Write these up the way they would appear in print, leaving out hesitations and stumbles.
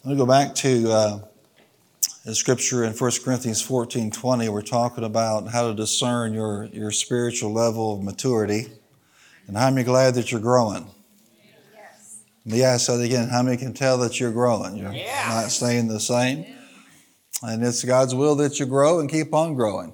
I'm going to go back to the scripture in 1 Corinthians 14:20. We're talking about how to discern your spiritual level of maturity. And how many are glad that you're growing? Yes. Yeah, I said again, how many can tell that you're growing? You're not staying the same. And it's God's will that you grow and keep on growing.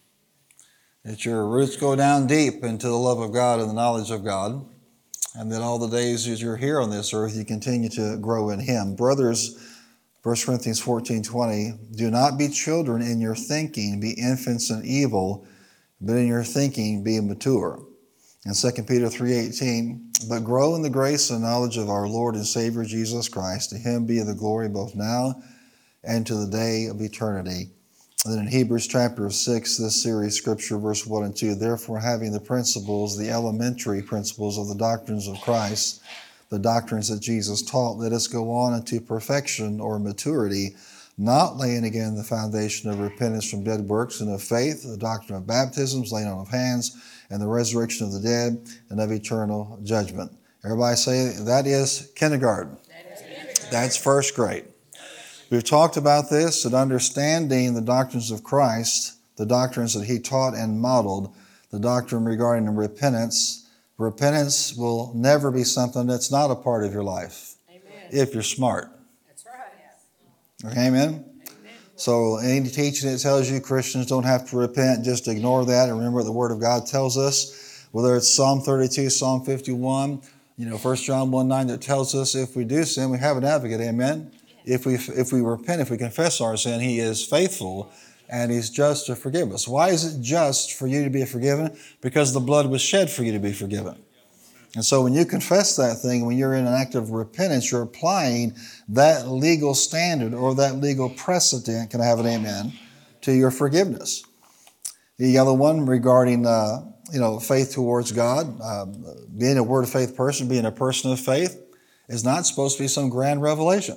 That your roots go down deep into the love of God and the knowledge of God. And that all the days as you're here on this earth, you continue to grow in Him. Brothers, 1 Corinthians 14:20, do not be children in your thinking, be infants in evil, but in your thinking be mature. And 2 Peter 3:18, but grow in the grace and knowledge of our Lord and Savior Jesus Christ. To Him be the glory both now and to the day of eternity. And then in Hebrews chapter 6, this series scripture, verse 1 and 2, therefore having the principles, the elementary principles of the doctrines of Christ, the doctrines that Jesus taught, let us go on into perfection or maturity, not laying again the foundation of repentance from dead works and of faith, the doctrine of baptisms, laying on of hands, and the resurrection of the dead, and of eternal judgment. Everybody say, that is kindergarten. That's first grade. We've talked about this and understanding the doctrines of Christ, the doctrines that He taught and modeled, the doctrine regarding repentance. Repentance will never be something that's not a part of your life. Amen. If you're smart. That's right. Amen? Amen. So any teaching that tells you Christians don't have to repent, just ignore that and remember what the Word of God tells us. Whether it's Psalm 32, Psalm 51, 1 John 1:9 that tells us if we do sin, we have an advocate. Amen? If we repent, if we confess our sin, He is faithful and He's just to forgive us. Why is it just for you to be forgiven? Because the blood was shed for you to be forgiven. And so when you confess that thing, when you're in an act of repentance, you're applying that legal standard or that legal precedent, can I have an amen, to your forgiveness. The other one regarding faith towards God, being a word of faith person, being a person of faith, is not supposed to be some grand revelation.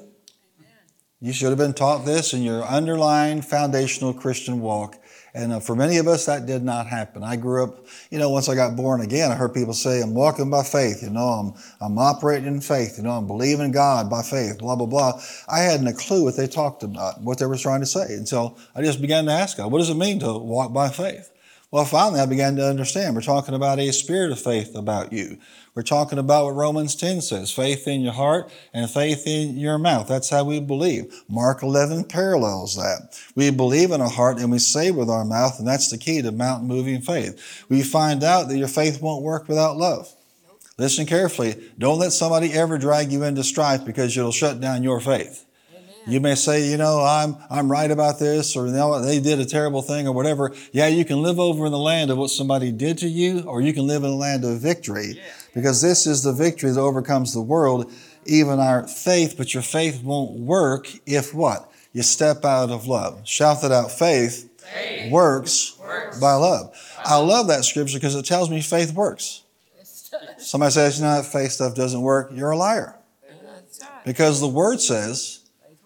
You should have been taught this in your underlying foundational Christian walk. And for many of us, that did not happen. I grew up, once I got born again, I heard people say, I'm walking by faith. I'm operating in faith. I'm believing God by faith, blah, blah, blah. I hadn't a clue what they talked about, what they were trying to say. And so I just began to ask God, what does it mean to walk by faith? Well, finally, I began to understand. We're talking about a spirit of faith about you. We're talking about what Romans 10 says, faith in your heart and faith in your mouth. That's how we believe. Mark 11 parallels that. We believe in our heart and we say with our mouth, and that's the key to mountain-moving faith. We find out that your faith won't work without love. Listen carefully. Don't let somebody ever drag you into strife because it'll shut down your faith. You may say, I'm right about this, or they did a terrible thing or whatever. Yeah, you can live over in the land of what somebody did to you, or you can live in the land of victory, because this is the victory that overcomes the world, even our faith. But your faith won't work if what? You step out of love. Shout that out. Faith works by love. I love that scripture because it tells me faith works. Somebody says, faith stuff doesn't work. You're a liar. Because the Word says,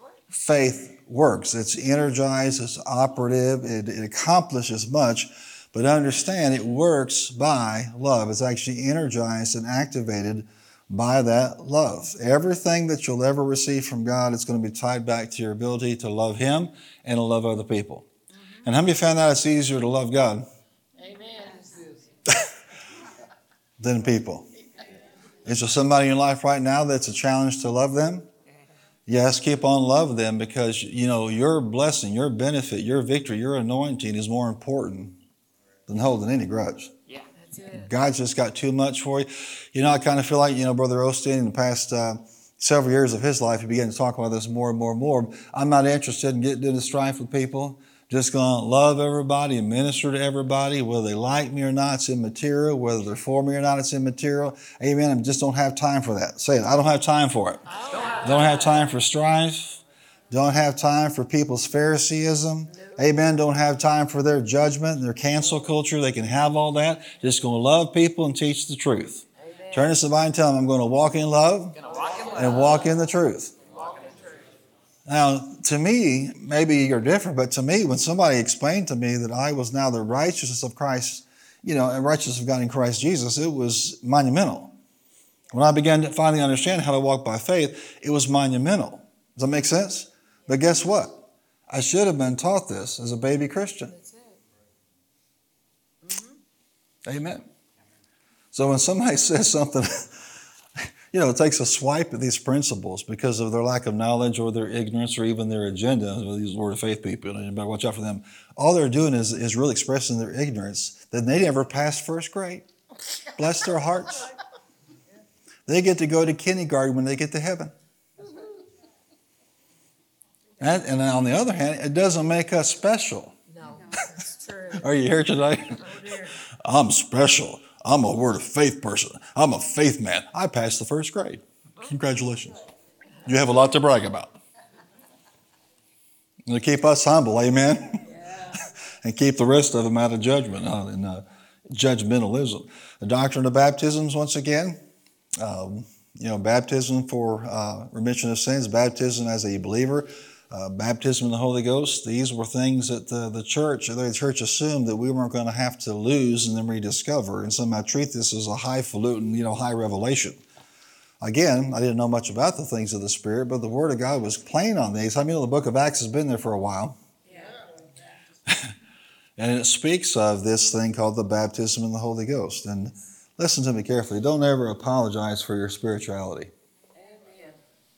faith works. It's energized, it's operative, it accomplishes much, but understand it works by love. It's actually energized and activated by that love. Everything that you'll ever receive from God is going to be tied back to your ability to love Him and to love other people. And how many found out it's easier to love God than people? Is there somebody in your life right now that's a challenge to love them? Yes, keep on loving them because, your blessing, your benefit, your victory, your anointing is more important than holding any grudge. Yeah, that's it. God's just got too much for you. I kind of feel like, Brother Osteen in the past several years of his life, he began to talk about this more and more and more. I'm not interested in getting into strife with people. Just going to love everybody and minister to everybody. Whether they like me or not, it's immaterial. Whether they're for me or not, it's immaterial. Amen. I just don't have time for that. Say it. I don't have time for it. Don't have time for strife. Don't have time for people's Phariseeism. Amen. Don't have time for their judgment, their cancel culture. They can have all that. Just going to love people and teach the truth. Amen. Turn to somebody and tell them, I'm going to walk in love and walk in the truth. Now, to me, maybe you're different, but to me, when somebody explained to me that I was now the righteousness of Christ, and righteousness of God in Christ Jesus, it was monumental. When I began to finally understand how to walk by faith, it was monumental. Does that make sense? But guess what? I should have been taught this as a baby Christian. That's it. Mm-hmm. Amen. So when somebody says something, it takes a swipe at these principles because of their lack of knowledge or their ignorance or even their agenda. These Word of Faith people, you better watch out for them. All they're doing is really expressing their ignorance that they never passed first grade. Bless their hearts. They get to go to kindergarten when they get to heaven. And on the other hand, it doesn't make us special. No, that's true. Are you here today? Oh, dear. I'm special. I'm a Word of Faith person. I'm a faith man. I passed the first grade. Congratulations. You have a lot to brag about. And to keep us humble, amen? Yeah. And keep the rest of them out of judgment and judgmentalism. The doctrine of baptisms, once again, baptism for remission of sins, baptism as a believer, baptism in the Holy Ghost. These were things that the church assumed that we weren't going to have to lose and then rediscover. And somehow treat this as a highfalutin, high revelation. Again, I didn't know much about the things of the Spirit, but the Word of God was plain on these. The book of Acts has been there for a while. Yeah. And it speaks of this thing called the baptism in the Holy Ghost. And listen to me carefully. Don't ever apologize for your spirituality. Amen.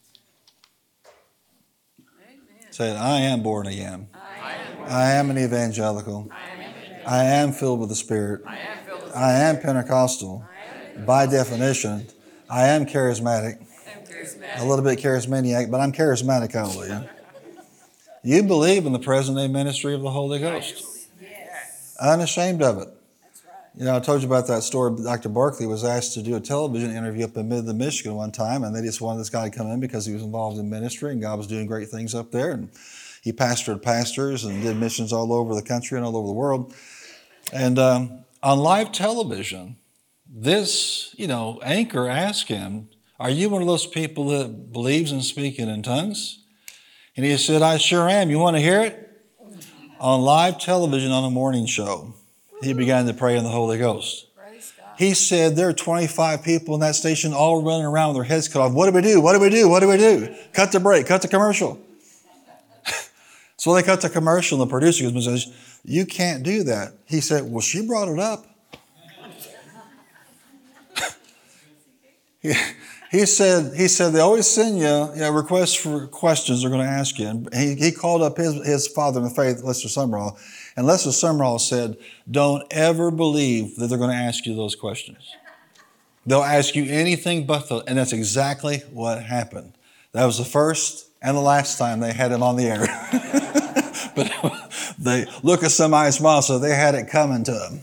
Amen. Say it, I am born again. I am an evangelical. I am filled with the Spirit. I am Pentecostal. By definition, I am charismatic. A little bit charismaniac, but I'm charismatic, hallelujah. You believe in the present-day ministry of the Holy Ghost. Yes. Unashamed of it. That's right. I told you about that story. Dr. Barkley was asked to do a television interview up in Midland, Michigan one time, and they just wanted this guy to come in because he was involved in ministry, and God was doing great things up there. And he pastored pastors and did missions all over the country and all over the world. And on live television, this, anchor asked him, are you one of those people that believes in speaking in tongues? And he said, I sure am. You want to hear it? On live television on a morning show, he began to pray in the Holy Ghost. Praise God. He said there are 25 people in that station all running around with their heads cut off. What do we do? What do we do? What do we do? Cut the break. Cut the commercial. So they cut the commercial, and the producer goes and says, you can't do that. He said, well, she brought it up. He said they always send you requests for questions they're going to ask you. And he called up his father in the faith, Lester Sumrall, and Lester Sumrall said, don't ever believe that they're going to ask you those questions. They'll ask you anything but those, and that's exactly what happened. That was the first and the last time they had him on the air. But they look at somebody's smile, so they had it coming to them.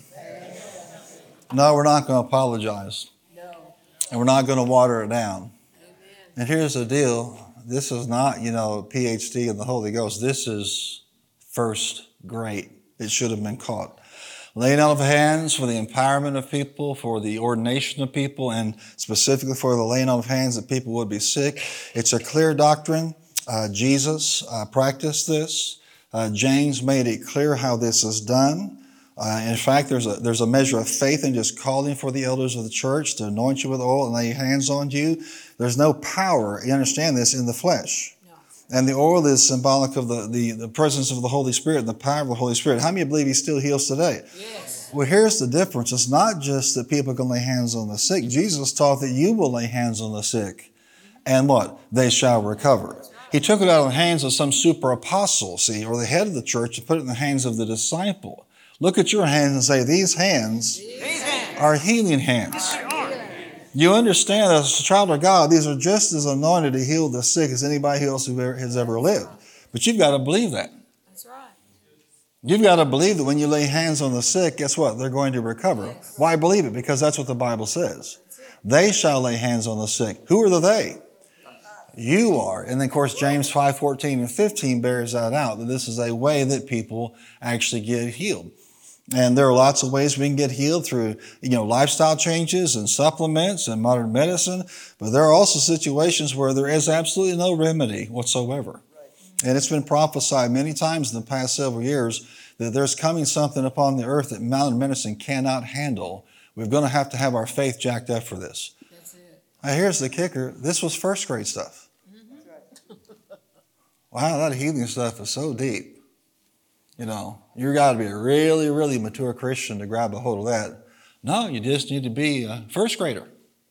No, we're not going to apologize. And we're not going to water it down. Amen. And here's the deal. This is not, PhD in the Holy Ghost. This is first grade. It should have been caught. Laying out of hands for the empowerment of people, for the ordination of people, and specifically for the laying on of hands that people would be sick. It's a clear doctrine. Jesus practiced this. James made it clear how this is done. In fact, there's a measure of faith in just calling for the elders of the church to anoint you with oil and lay hands on you. There's no power, you understand this, in the flesh. No. And the oil is symbolic of the presence of the Holy Spirit and the power of the Holy Spirit. How many believe He still heals today? Yes. Well, here's the difference. It's not just that people can lay hands on the sick. Jesus taught that you will lay hands on the sick. And what? They shall recover. He took it out of the hands of some super apostle, or the head of the church, and put it in the hands of the disciple. Look at your hands and say, these hands are healing hands. You understand, as a child of God, these are just as anointed to heal the sick as anybody else who has ever lived. But you've got to believe that. That's right. You've got to believe that when you lay hands on the sick, guess what? They're going to recover. Yes. Why believe it? Because that's what the Bible says. They shall lay hands on the sick. Who are the they? You are. And then, of course, James 5:14 and 15 bears that out, that this is a way that people actually get healed. And there are lots of ways we can get healed through, lifestyle changes and supplements and modern medicine. But there are also situations where there is absolutely no remedy whatsoever. And it's been prophesied many times in the past several years that there's coming something upon the earth that modern medicine cannot handle. We're going to have our faith jacked up for this. That's it. Now, here's the kicker. This was first grade stuff. wow, that healing stuff is so deep. You know, you got to be a really, really mature Christian to grab a hold of that. No, you just need to be a first grader.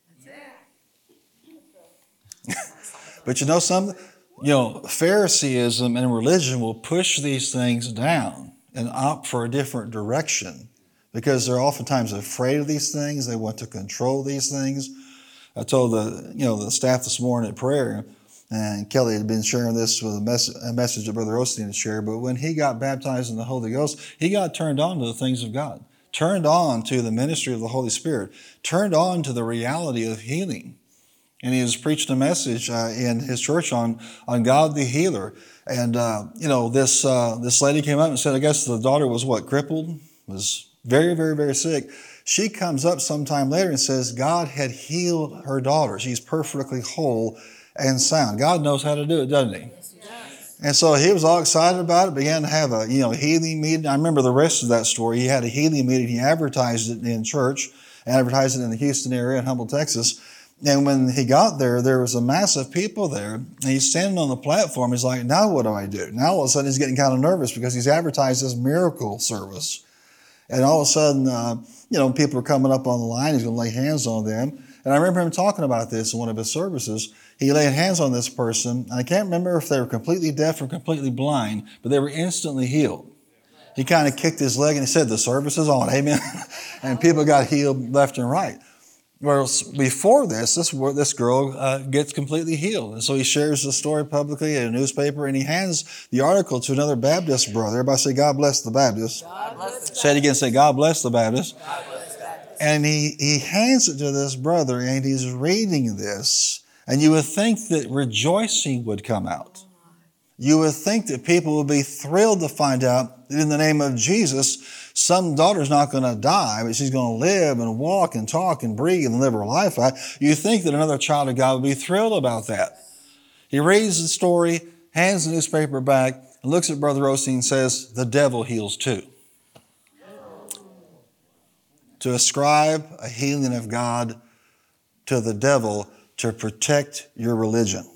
But you know something? You know, Phariseeism and religion will push these things down and opt for a different direction because they're oftentimes afraid of these things. They want to control these things. I told the staff this morning at prayer, and Kelly had been sharing this with a message that Brother Osteen had shared, but when he got baptized in the Holy Ghost, he got turned on to the things of God, turned on to the ministry of the Holy Spirit, turned on to the reality of healing. And he was preaching a message in his church on God the healer. And, this lady came up and said, I guess the daughter was crippled, was very, very, very sick. She comes up sometime later and says God had healed her daughter. She's perfectly whole and sound. God knows how to do it, doesn't he? Yes, he does. And so he was all excited about it, began to have a healing meeting. I remember the rest of that story. He had a healing meeting. He advertised it in church, advertised it in the Houston area in Humble, Texas. And when he got there, there was a mass of people there. And he's standing on the platform. He's like, now what do I do? Now all of a sudden he's getting kind of nervous because he's advertised this miracle service. And all of a sudden, people are coming up on the line. He's going to lay hands on them. And I remember him talking about this in one of his services. He laid hands on this person. And I can't remember if they were completely deaf or completely blind, but they were instantly healed. He kind of kicked his leg and he said, the service is on. Amen. And people got healed left and right. Whereas before this girl gets completely healed. And so he shares the story publicly in a newspaper, and he hands the article to another Baptist brother. Everybody say, God bless the Baptist. God bless the Baptist. Say it again, say, God bless the Baptist. God bless the Baptist. And he hands it to this brother, and he's reading this, and you would think that rejoicing would come out. You would think that people would be thrilled to find out that in the name of Jesus, some daughter's not going to die, but she's going to live and walk and talk and breathe and live her life out. You think that another child of God would be thrilled about that. He reads the story, hands the newspaper back, and looks at Brother Osteen and says, the devil heals too. To ascribe a healing of God to the devil to protect your religion.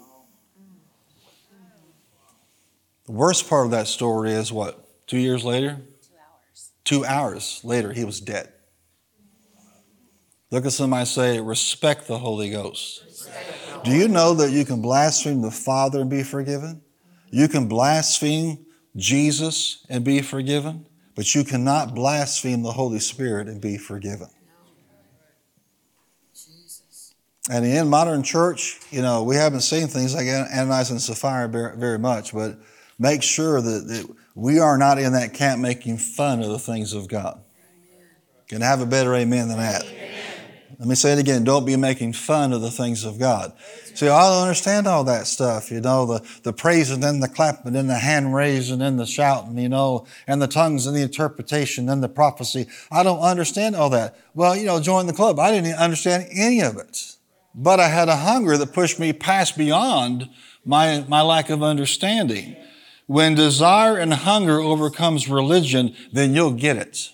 The worst part of that story is what? 2 years later? 2 hours later, he was dead. Look at somebody say, respect the Holy Ghost. Do you know that you can blaspheme the Father and be forgiven? You can blaspheme Jesus and be forgiven, but you cannot blaspheme the Holy Spirit and be forgiven. And in modern church, we haven't seen things like Ananias and Sapphira very much, but make sure that we are not in that camp making fun of the things of God. Can I have a better amen than that? Amen. Let me say it again. Don't be making fun of the things of God. See, I don't understand all that stuff, the praising and the clapping and the hand raising and the shouting, and the tongues and the interpretation and the prophecy. I don't understand all that. Well, join the club. I didn't understand any of it. But I had a hunger that pushed me past beyond my lack of understanding. When desire and hunger overcomes religion, then you'll get it.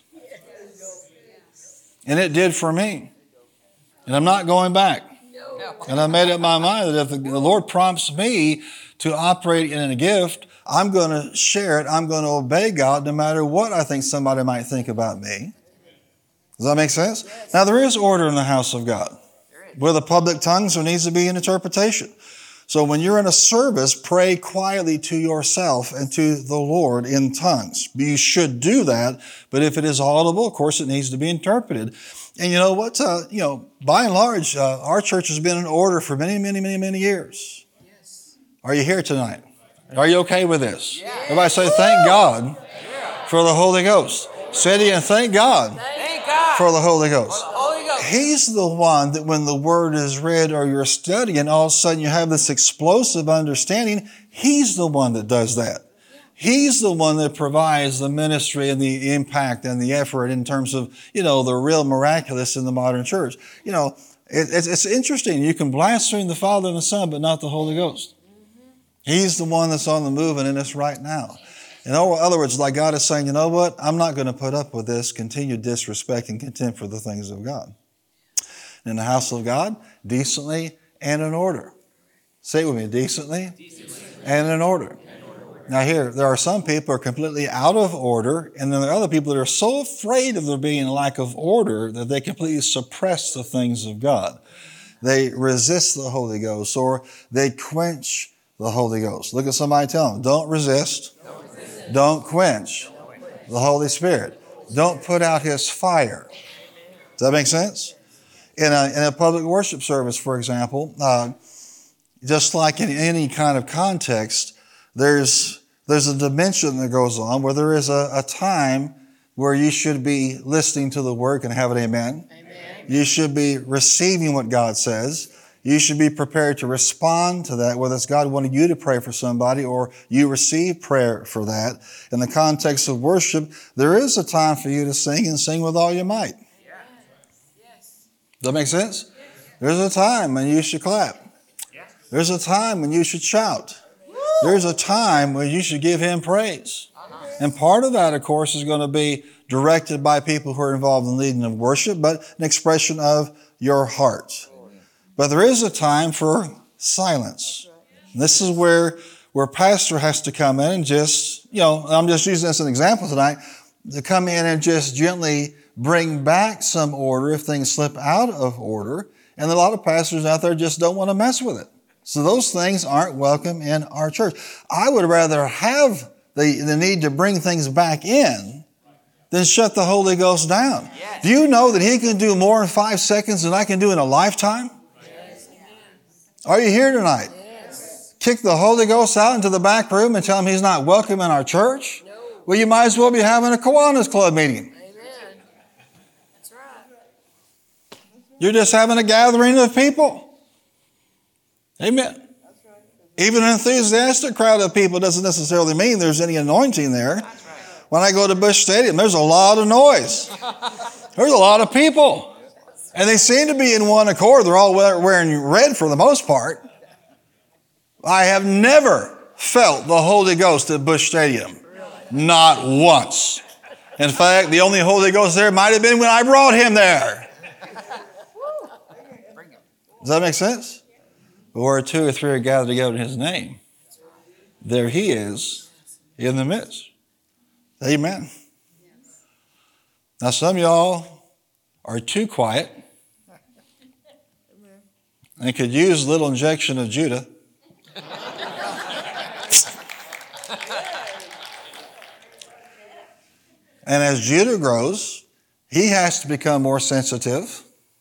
And it did for me. And I'm not going back. And I made up my mind that if the Lord prompts me to operate in a gift, I'm going to share it. I'm going to obey God no matter what I think somebody might think about me. Does that make sense? Now, there is order in the house of God. With the public tongues, there needs to be an interpretation. So when you're in a service, pray quietly to yourself and to the Lord in tongues. You should do that, but if it is audible, of course, it needs to be interpreted. And you know what? By and large, our church has been in order for many, many, many, many years. Yes. Are you here tonight? Are you okay with this? Yeah. Everybody say, thank God for the Holy Ghost. Say it again, thank God for the Holy Ghost. He's the one that when the word is read or you're studying, all of a sudden you have this explosive understanding. He's the one that does that. He's the one that provides the ministry and the impact and the effort in terms of, the real miraculous in the modern church. It's interesting. You can blaspheme the Father and the Son, but not the Holy Ghost. He's the one that's on the move and in us right now. In other words, like God is saying, you know what? I'm not going to put up with this continued disrespect and contempt for the things of God. In the house of God, decently and in order. Say it with me, decently and in order. Now here, there are some people who are completely out of order, and then there are other people that are so afraid of there being a lack of order that they completely suppress the things of God. They resist the Holy Ghost, or they quench the Holy Ghost. Look at somebody, tell them, don't resist, don't quench the Holy Spirit. Don't put out His fire. Does that make sense? In a public worship service, for example, just like in any kind of context, there's a dimension that goes on where there is a time where you should be listening to the word. Can I have an amen? Amen. You should be receiving what God says. You should be prepared to respond to that, whether it's God wanting you to pray for somebody or you receive prayer for that. In the context of worship, there is a time for you to sing and sing with all your might. Does that make sense? There's a time when you should clap. There's a time when you should shout. There's a time when you should give Him praise. And part of that, of course, is going to be directed by people who are involved in leading of worship, but an expression of your heart. But there is a time for silence. And this is where pastor has to come in and just, I'm just using this as an example tonight, to come in and just gently bring back some order if things slip out of order. And a lot of pastors out there just don't want to mess with it. So those things aren't welcome in our church. I would rather have the need to bring things back in than shut the Holy Ghost down. Yes. Do you know that He can do more in 5 seconds than I can do in a lifetime? Yes. Are you here tonight? Yes. Kick the Holy Ghost out into the back room and tell Him He's not welcome in our church? No. Well, you might as well be having a Kiwanis Club meeting. Amen. That's right. You're just having a gathering of people. Amen. Even an enthusiastic crowd of people doesn't necessarily mean there's any anointing there. When I go to Busch Stadium, there's a lot of noise. There's a lot of people. And they seem to be in one accord. They're all wearing red for the most part. I have never felt the Holy Ghost at Busch Stadium. Not once. In fact, the only Holy Ghost there might have been when I brought Him there. Does that make sense? But where 2 or 3 are gathered together in His name, there He is in the midst. Amen. Now some of y'all are too quiet and could use a little injection of Judah. And as Judah grows, he has to become more sensitive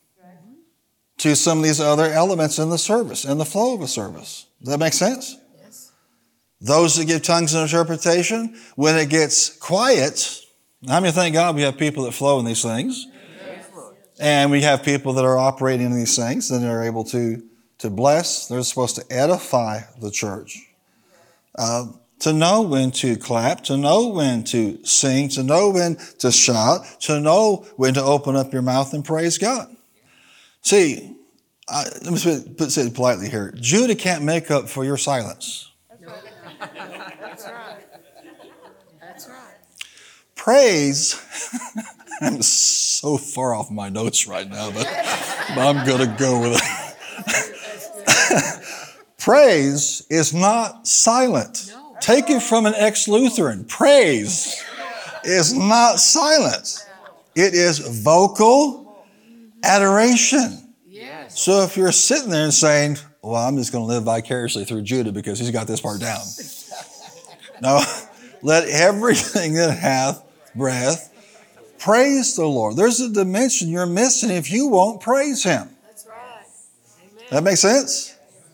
to some of these other elements in the service, in the flow of a service. Does that make sense? Yes. Those that give tongues and interpretation, when it gets quiet, how many thank God we have people that flow in these things? Yes. And we have people that are operating in these things and they're able to bless. They're supposed to edify the church. To know when to clap, to know when to sing, to know when to shout, to know when to open up your mouth and praise God. See, let me say it politely here. Judah can't make up for your silence. That's right. That's right. Praise, I'm so far off my notes right now, but I'm going to go with it. Praise is not silent. No. Take it from an ex-Lutheran. Praise is not silent. It is vocal adoration. Yes. So if you're sitting there and saying, well, I'm just going to live vicariously through Judah because he's got this part down. No, let everything that hath breath praise the Lord. There's a dimension you're missing if you won't praise Him. That's right. Amen. That makes sense?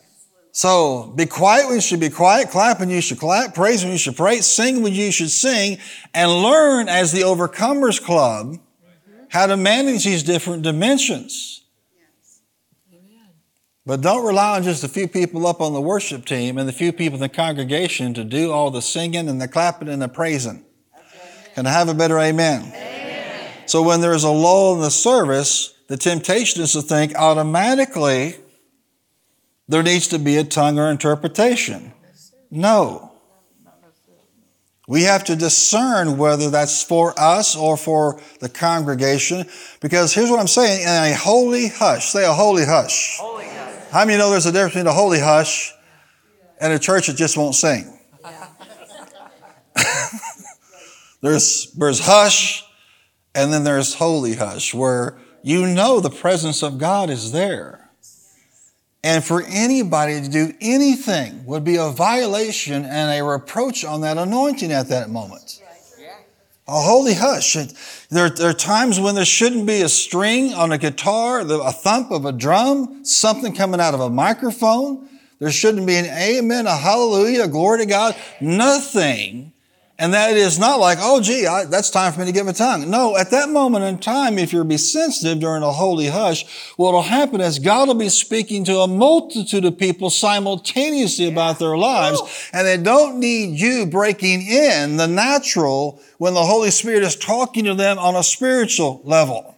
So be quiet when you should be quiet, clap when you should clap, praise when you should praise, sing when you should sing, and learn as the Overcomers Club how to manage these different dimensions. Yes. Amen. But don't rely on just a few people up on the worship team and the few people in the congregation to do all the singing and the clapping and the praising. Okay. Can I have a better amen? Amen? So when there's a lull in the service, the temptation is to think automatically there needs to be a tongue or interpretation. No. We have to discern whether that's for us or for the congregation. Because here's what I'm saying. In a holy hush. Say a holy hush. Holy hush. How many know there's a difference between a holy hush and a church that just won't sing? There's hush, and then there's holy hush, where you know the presence of God is there. And for anybody to do anything would be a violation and a reproach on that anointing at that moment. A holy hush. There are times when there shouldn't be a string on a guitar, a thump of a drum, something coming out of a microphone. There shouldn't be an amen, a hallelujah, a glory to God, nothing. And that is not like, oh, gee, that's time for me to give a tongue. No, at that moment in time, if you'll be sensitive during a holy hush, what will happen is God will be speaking to a multitude of people simultaneously about their lives, and they don't need you breaking in the natural when the Holy Spirit is talking to them on a spiritual level.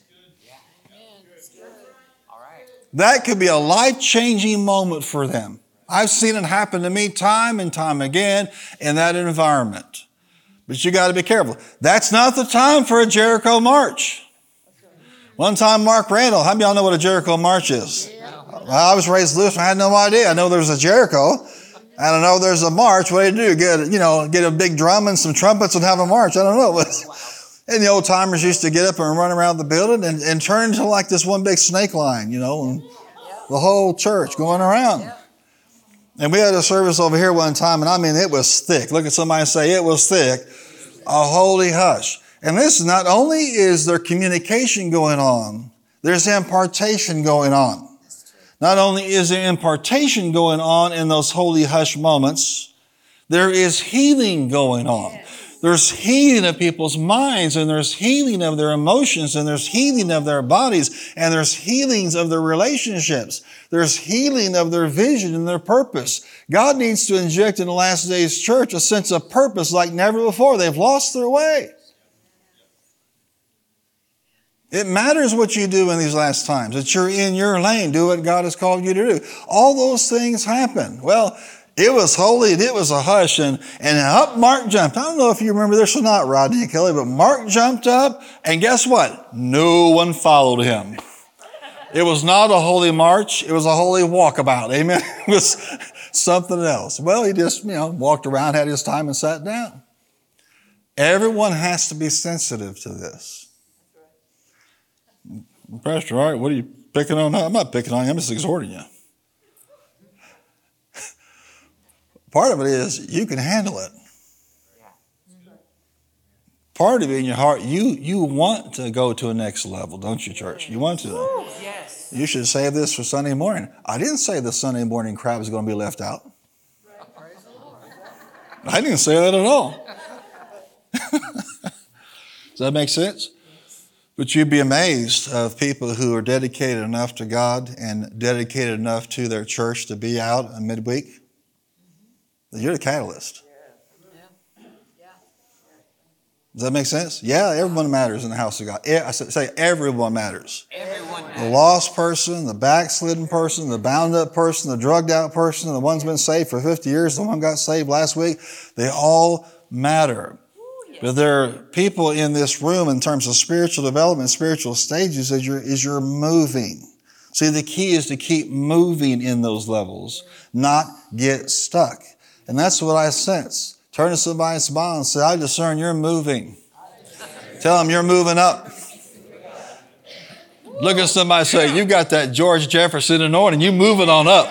That could be a life-changing moment for them. I've seen it happen to me time and time again in that environment. But you got to be careful. That's not the time for a Jericho march. One time, Mark Randall, how many of y'all know what a Jericho march is? Well, I was raised Lutheran. I had no idea. I know there's a Jericho. I don't know there's a march. What do you do? Get a big drum and some trumpets and have a march. I don't know. And the old timers used to get up and run around the building and turn into like this one big snake line, and the whole church going around. And we had a service over here one time, and I mean, it was thick. Look at somebody and say, it was thick. A holy hush. And listen, not only is there communication going on, there's impartation going on. Not only is there impartation going on in those holy hush moments, there is healing going on. There's healing of people's minds, and there's healing of their emotions, and there's healing of their bodies, and there's healings of their relationships. There's healing of their vision and their purpose. God needs to inject in the last days church a sense of purpose like never before. They've lost their way. It matters what you do in these last times, that you're in your lane. Do what God has called you to do. All those things happen. Well, it was holy and it was a hush, and up Mark jumped. I don't know if you remember this or not, Rodney and Kelly, but Mark jumped up, and guess what? No one followed him. It was not a holy march. It was a holy walkabout. Amen. It was something else. Well, he just, walked around, had his time, and sat down. Everyone has to be sensitive to this. Pastor, all right, what are you picking on? I'm not picking on you. I'm just exhorting you. Part of it is you can handle it. Part of it in your heart, you want to go to a next level, don't you, church? You want to. Yes. You should save this for Sunday morning. I didn't say the Sunday morning crowd is going to be left out. I didn't say that at all. Does that make sense? But you'd be amazed of people who are dedicated enough to God and dedicated enough to their church to be out in midweek. You're the catalyst. Does that make sense? Yeah, everyone matters in the house of God. I say everyone matters. Everyone matters. The lost person, the backslidden person, the bound up person, the drugged out person, the one's been saved for 50 years, the one got saved last week. They all matter. But there are people in this room in terms of spiritual development, spiritual stages as you're moving. See, the key is to keep moving in those levels, not get stuck. And that's what I sense. Turn to somebody and smile and say, I discern you're moving. Tell them you're moving up. Look at somebody and say, you got that George Jefferson anointing. You moving on up.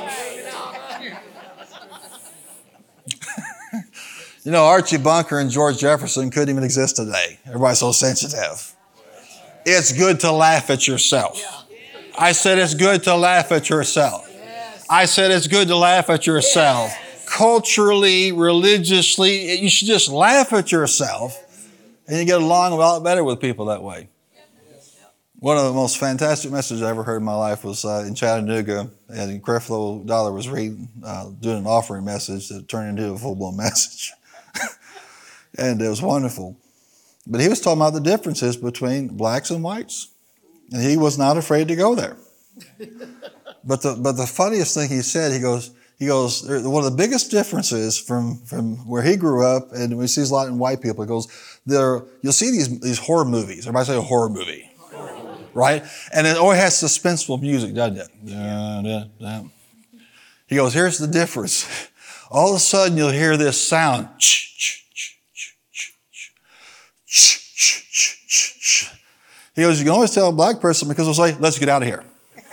Archie Bunker and George Jefferson couldn't even exist today. Everybody's so sensitive. It's good to laugh at yourself. I said it's good to laugh at yourself. I said it's good to laugh at yourself. Culturally, religiously, you should just laugh at yourself, and you get along a lot better with people that way. One of the most fantastic messages I ever heard in my life was in Chattanooga, and Creflo Dollar was doing an offering message that turned into a full-blown message. And it was wonderful. But he was talking about the differences between blacks and whites. And he was not afraid to go there. But the funniest thing he said, he goes, one of the biggest differences from where he grew up, and we see a lot in white people, he goes, you'll see these horror movies. Everybody say a horror movie. Right? And it always has suspenseful music, doesn't it? He goes, here's the difference. All of a sudden you'll hear this sound. shh, shh, shh, shh, shh. He goes, you can always tell a black person because they'll say, let's get out of here.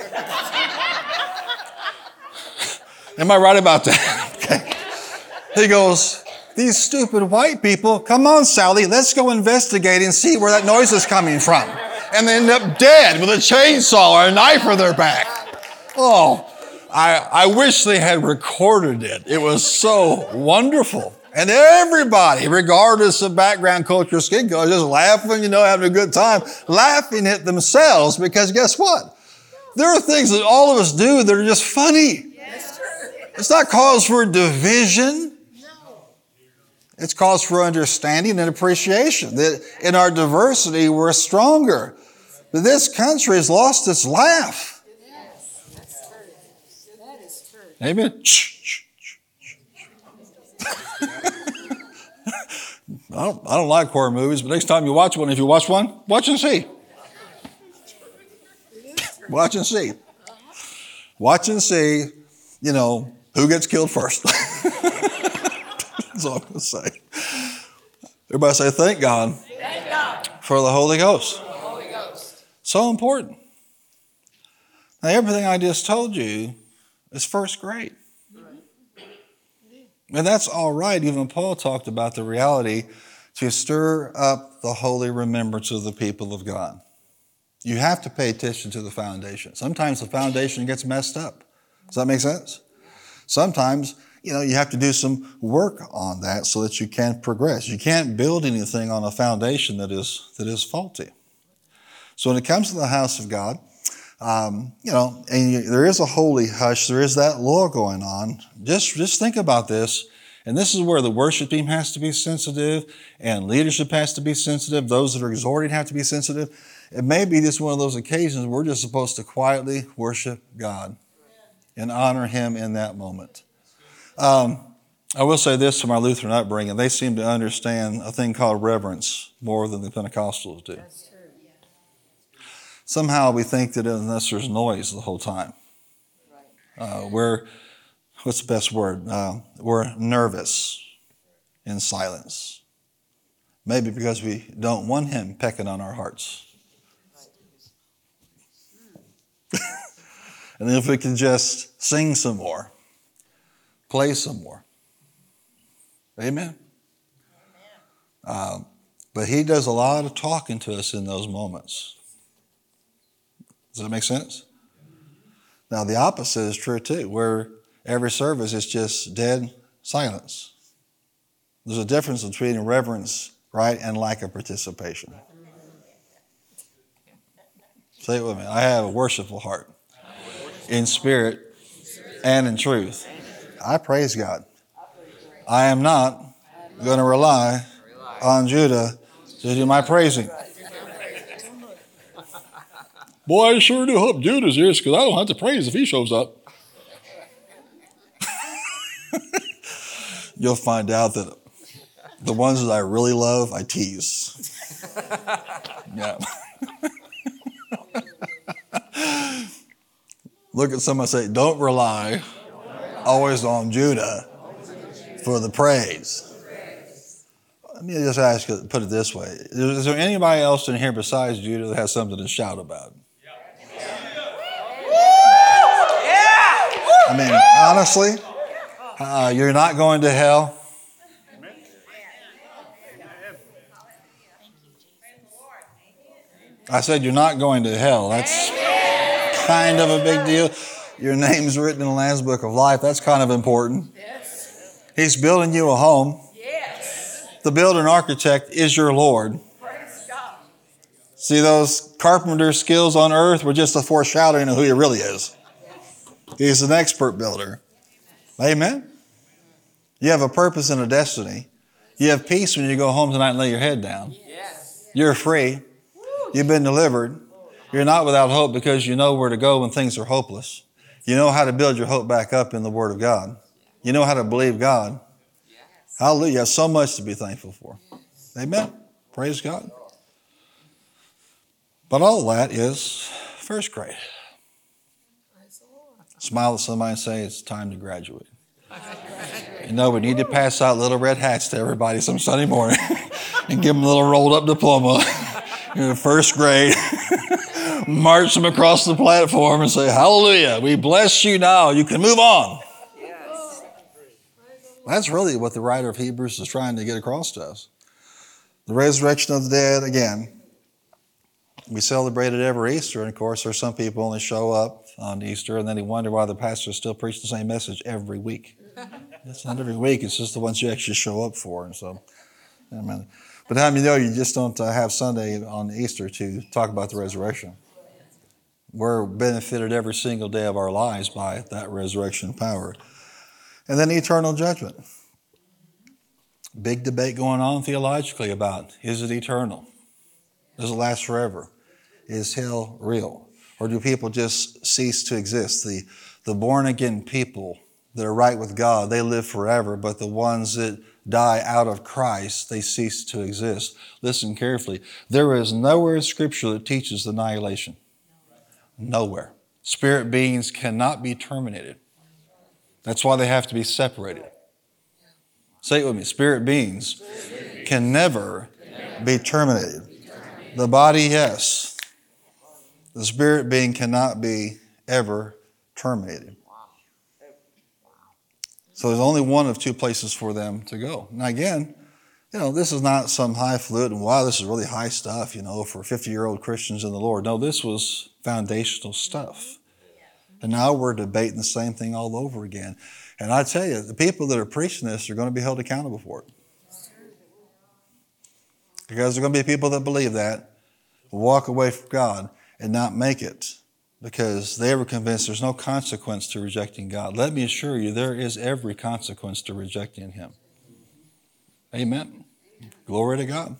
Am I right about that? Okay. He goes, these stupid white people, come on, Sally, let's go investigate and see where that noise is coming from. And they end up dead with a chainsaw or a knife in their back. Oh, I wish they had recorded it. It was so wonderful. And everybody, regardless of background, culture, skin color, just laughing, having a good time, laughing at themselves because guess what? There are things that all of us do that are just funny. It's not cause for division. It's cause for understanding and appreciation. That in our diversity, we're stronger. But this country has lost its laugh. Yes, that's true. That is true. Amen. I don't like horror movies, but next time you watch one, if you watch one, watch and see. Watch and see. Watch and see, who gets killed first. That's all I'm going to say. Everybody say, thank God, for the Holy Ghost. So important. Now, everything I just told you is first grade. And that's all right. Even Paul talked about the reality to stir up the holy remembrance of the people of God. You have to pay attention to the foundation. Sometimes the foundation gets messed up. Does that make sense? Sometimes, you have to do some work on that so that you can progress. You can't build anything on a foundation that is faulty. So when it comes to the house of God, there is a holy hush. There is that law going on. Just think about this. And this is where the worship team has to be sensitive and leadership has to be sensitive. Those that are exhorting have to be sensitive. It may be just one of those occasions where we're just supposed to quietly worship God and honor Him in that moment. I will say this from our Lutheran upbringing. They seem to understand a thing called reverence more than the Pentecostals do. Somehow we think that unless there's noise the whole time, what's the best word? We're nervous in silence. Maybe because we don't want Him pecking on our hearts. And if we can just sing some more, play some more. Amen? But He does a lot of talking to us in those moments. Does that make sense? Now, the opposite is true too, where every service is just dead silence. There's a difference between reverence, right, and lack of participation. Say it with me. I have a worshipful heart in spirit and in truth. I praise God. I am not going to rely on Judah to do my praising. Boy, I sure do hope Judah's here because I don't have to praise if he shows up. You'll find out that the ones that I really love, I tease. Yeah. Look at someone and say, don't rely always on Judah for the praise. Let me just ask you, put it this way. Is there anybody else in here besides Judah that has something to shout about? I mean, honestly, you're not going to hell. I said you're not going to hell. That's kind of a big deal. Your name's written in the Lamb's Book of Life. That's kind of important. He's building you a home. The builder and architect is your Lord. See, those carpenter skills on earth were just a foreshadowing of who He really is. He's an expert builder. Amen? You have a purpose and a destiny. You have peace when you go home tonight and lay your head down. You're free. You've been delivered. You're not without hope because you know where to go when things are hopeless. You know how to build your hope back up in the Word of God. You know how to believe God. Hallelujah. You have so much to be thankful for. Amen? Praise God. But all that is first grade. Smile at somebody and say, it's time to graduate. You know, we need to pass out little red hats to everybody some Sunday morning and give them a little rolled up diploma in the first grade. March them across the platform and say, hallelujah, we bless you now. You can move on. Yes. That's really what the writer of Hebrews is trying to get across to us. The resurrection of the dead, again, we celebrate it every Easter. And of course, there's some people only show up on Easter and then they wonder why the pastor still preaches the same message every week. It's not every week. It's just the ones you actually show up for. And so, amen. But how many know you just don't have Sunday on Easter to talk about the resurrection? We're benefited every single day of our lives by that resurrection power. And then eternal judgment. Big debate going on theologically about, is it eternal? Does it last forever? Is hell real? Or do people just cease to exist? The born-again people that are right with God, they live forever, but the ones that die out of Christ, they cease to exist. Listen carefully. There is nowhere in Scripture that teaches annihilation. Nowhere. Spirit beings cannot be terminated. That's why they have to be separated. Say it with me. Spirit beings can never be terminated. The body, yes. The spirit being cannot be ever terminated. So there's only one of two places for them to go. Now again, this is not some highfalutin, wow, this is really high stuff, for 50-year-old Christians in the Lord. No, this was foundational stuff. And now we're debating the same thing all over again. And I tell you, the people that are preaching this are going to be held accountable for it. Because there are going to be people that believe that, walk away from God and not make it because they were convinced there's no consequence to rejecting God. Let me assure you, there is every consequence to rejecting Him. Amen. Glory to God.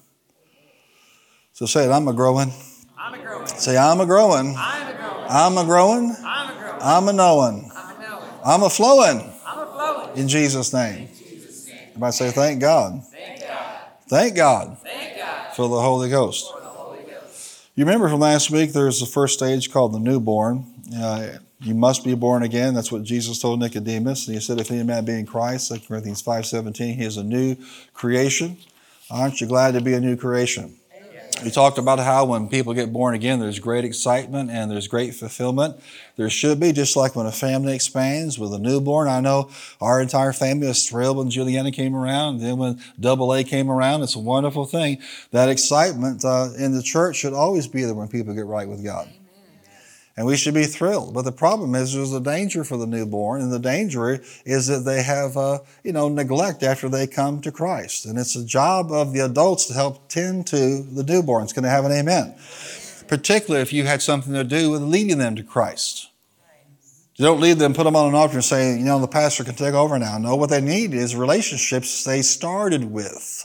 So say it, I'm a growing. I'm a growing. Say, I'm a growing. I'm a growing. I'm a growing. I'm a growing. I'm a knowing. I'm a knowing. I'm a flowing. I'm a flowing. In Jesus' name. Everybody say, thank God. Thank God. Thank God Thank God for the Holy Ghost. for the Holy Ghost. You remember from last week, there's the first stage called the newborn. You must be born again. That's what Jesus told Nicodemus. And he said, if any man be in Christ, 2 Corinthians 5:17, he is a new creation. Aren't you glad to be a new creation? We talked about how when people get born again, there's great excitement and there's great fulfillment. There should be, just like when a family expands with a newborn. I know our entire family was thrilled when Juliana came around. Then when AA came around, it's a wonderful thing. That excitement in the church should always be there when people get right with God. And we should be thrilled. But the problem is there's a danger for the newborn. And the danger is that they have, neglect after they come to Christ. And it's the job of the adults to help tend to the newborns. Can I have an amen? Particularly if you had something to do with leading them to Christ. You don't lead them, put them on an altar and say, the pastor can take over now. No, what they need is relationships they started with.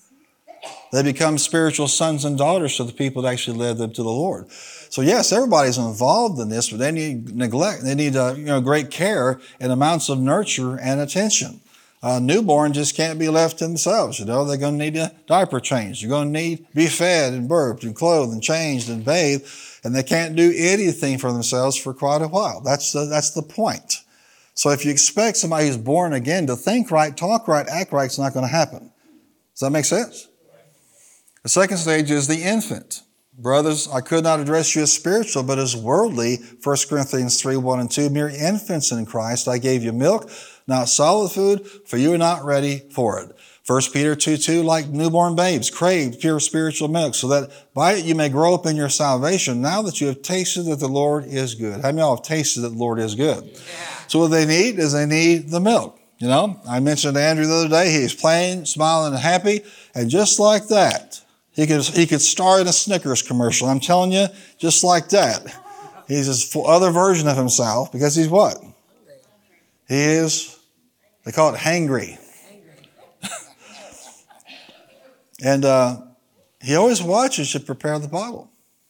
They become spiritual sons and daughters to the people that actually led them to the Lord. So yes, everybody's involved in this, but they need neglect. They need great care and amounts of nurture and attention. Newborn just can't be left to themselves. They're going to need a diaper change. You're going to need to be fed and burped and clothed and changed and bathed, and they can't do anything for themselves for quite a while. That's the point. So if you expect somebody who's born again to think right, talk right, act right, it's not going to happen. Does that make sense? The second stage is the infant. Brothers, I could not address you as spiritual, but as worldly. 1 Corinthians 3:1-2, mere infants in Christ. I gave you milk, not solid food, for you are not ready for it. 1 Peter 2:2, like newborn babes, crave pure spiritual milk, so that by it you may grow up in your salvation, now that you have tasted that the Lord is good. How many of y'all have tasted that the Lord is good? Yeah. So what they need is they need the milk. I mentioned to Andrew the other day, he's playing, smiling, and happy, and just like that, he could star in a Snickers commercial. I'm telling you, just like that. He's his other version of himself because he's what? He is, they call it hangry. And he always watches to prepare the bottle.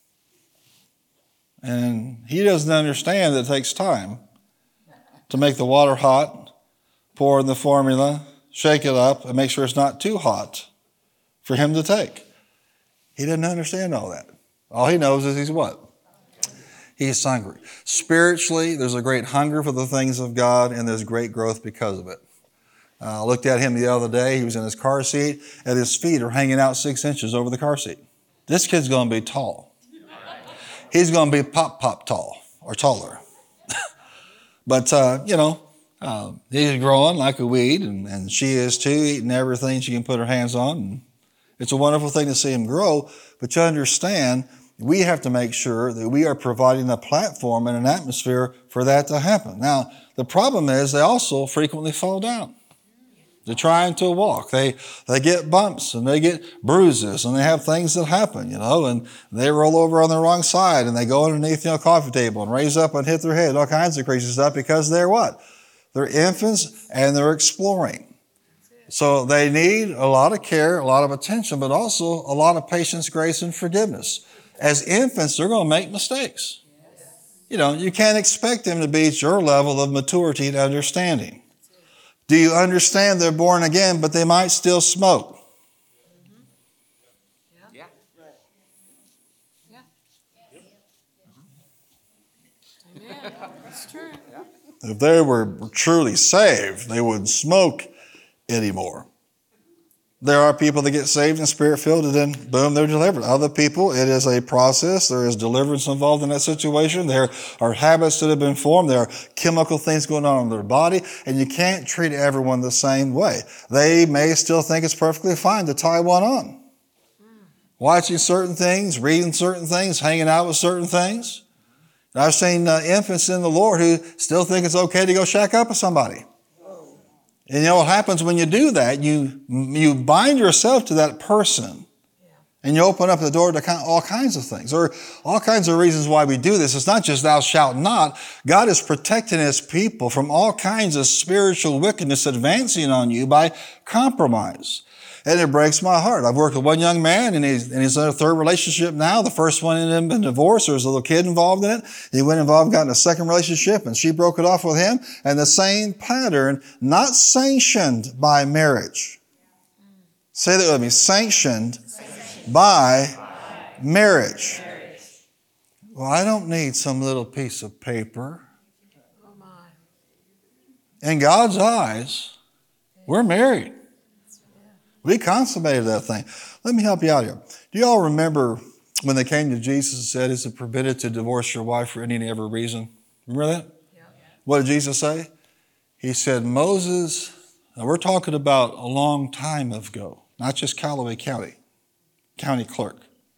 And he doesn't understand that it takes time to make the water hot, pour in the formula, shake it up, and make sure it's not too hot for him to take. He doesn't understand all that. All he knows is he's what? He's hungry. Spiritually, there's a great hunger for the things of God, and there's great growth because of it. I looked at him the other day. He was in his car seat, and his feet are hanging out 6 inches over the car seat. This kid's going to be tall. He's going to be pop tall or taller. But, he's growing like a weed, and she is too, eating everything she can put her hands on. And it's a wonderful thing to see him grow, but you understand, we have to make sure that we are providing a platform and an atmosphere for that to happen. Now, the problem is they also frequently fall down. They're trying to walk. They get bumps and they get bruises and they have things that happen, and they roll over on the wrong side and they go underneath, a coffee table and raise up and hit their head, all kinds of crazy stuff because they're what? They're infants and they're exploring. So they need a lot of care, a lot of attention, but also a lot of patience, grace, and forgiveness. As infants, they're going to make mistakes. You can't expect them to be at your level of maturity and understanding. Do you understand they're born again, but they might still smoke? Yeah. Amen. That's true. If they were truly saved, they wouldn't smoke anymore. There are people that get saved and spirit-filled and then, boom, they're delivered. Other people, it is a process. There is deliverance involved in that situation. There are habits that have been formed. There are chemical things going on in their body, and you can't treat everyone the same way. They may still think it's perfectly fine to tie one on. Watching certain things, reading certain things, hanging out with certain things. I've seen infants in the Lord who still think it's okay to go shack up with somebody. And what happens when you do that? You bind yourself to that person. And you open up the door to all kinds of things. There are all kinds of reasons why we do this. It's not just thou shalt not. God is protecting his people from all kinds of spiritual wickedness advancing on you by compromise. And it breaks my heart. I've worked with one young man, and he's in a third relationship now. The first one had been divorced. There was a little kid involved in it. He went involved, got in a second relationship, and she broke it off with him. And the same pattern, not sanctioned by marriage. Say that with me. Sanctioned by marriage. Well, I don't need some little piece of paper. Oh my. In God's eyes, we're married. We consummated that thing. Let me help you out here. Do you all remember when they came to Jesus and said, is it permitted to divorce your wife for any and every reason? Remember that? Yeah. What did Jesus say? He said, Moses, now we're talking about a long time ago, not just Callaway County clerk.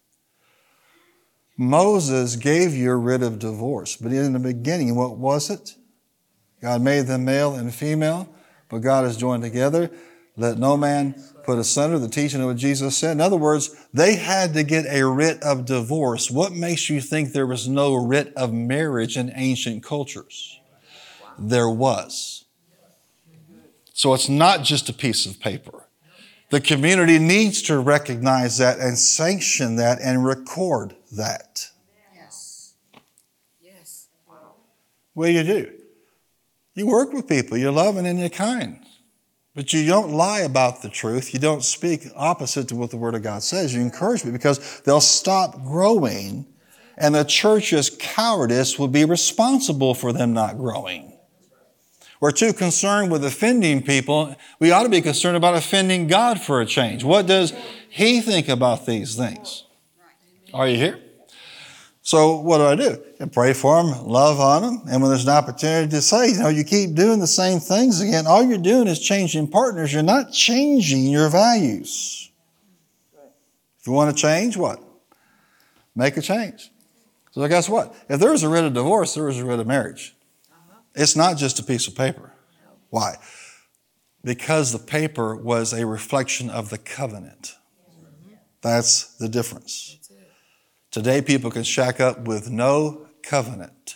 Moses gave you a writ of divorce, but in the beginning, what was it? God made them male and female, but God has joined together. Let no man put asunder, the teaching of what Jesus said. In other words, they had to get a writ of divorce. What makes you think there was no writ of marriage in ancient cultures? There was. So it's not just a piece of paper. The community needs to recognize that and sanction that and record that. Yes. Yes. What do? You work with people. You're loving and you're kind. But you don't lie about the truth. You don't speak opposite to what the Word of God says. You encourage people because they'll stop growing, and the church's cowardice will be responsible for them not growing. We're too concerned with offending people. We ought to be concerned about offending God for a change. What does He think about these things? Are you here? So what do? I pray for them, love on them, and when there's an opportunity to say, you keep doing the same things again, all you're doing is changing partners. You're not changing your values. If you want to change, what? Make a change. So guess what? If there was a writ of divorce, there was a writ of marriage. It's not just a piece of paper. Why? Because the paper was a reflection of the covenant. That's the difference. Today, people can shack up with no covenant.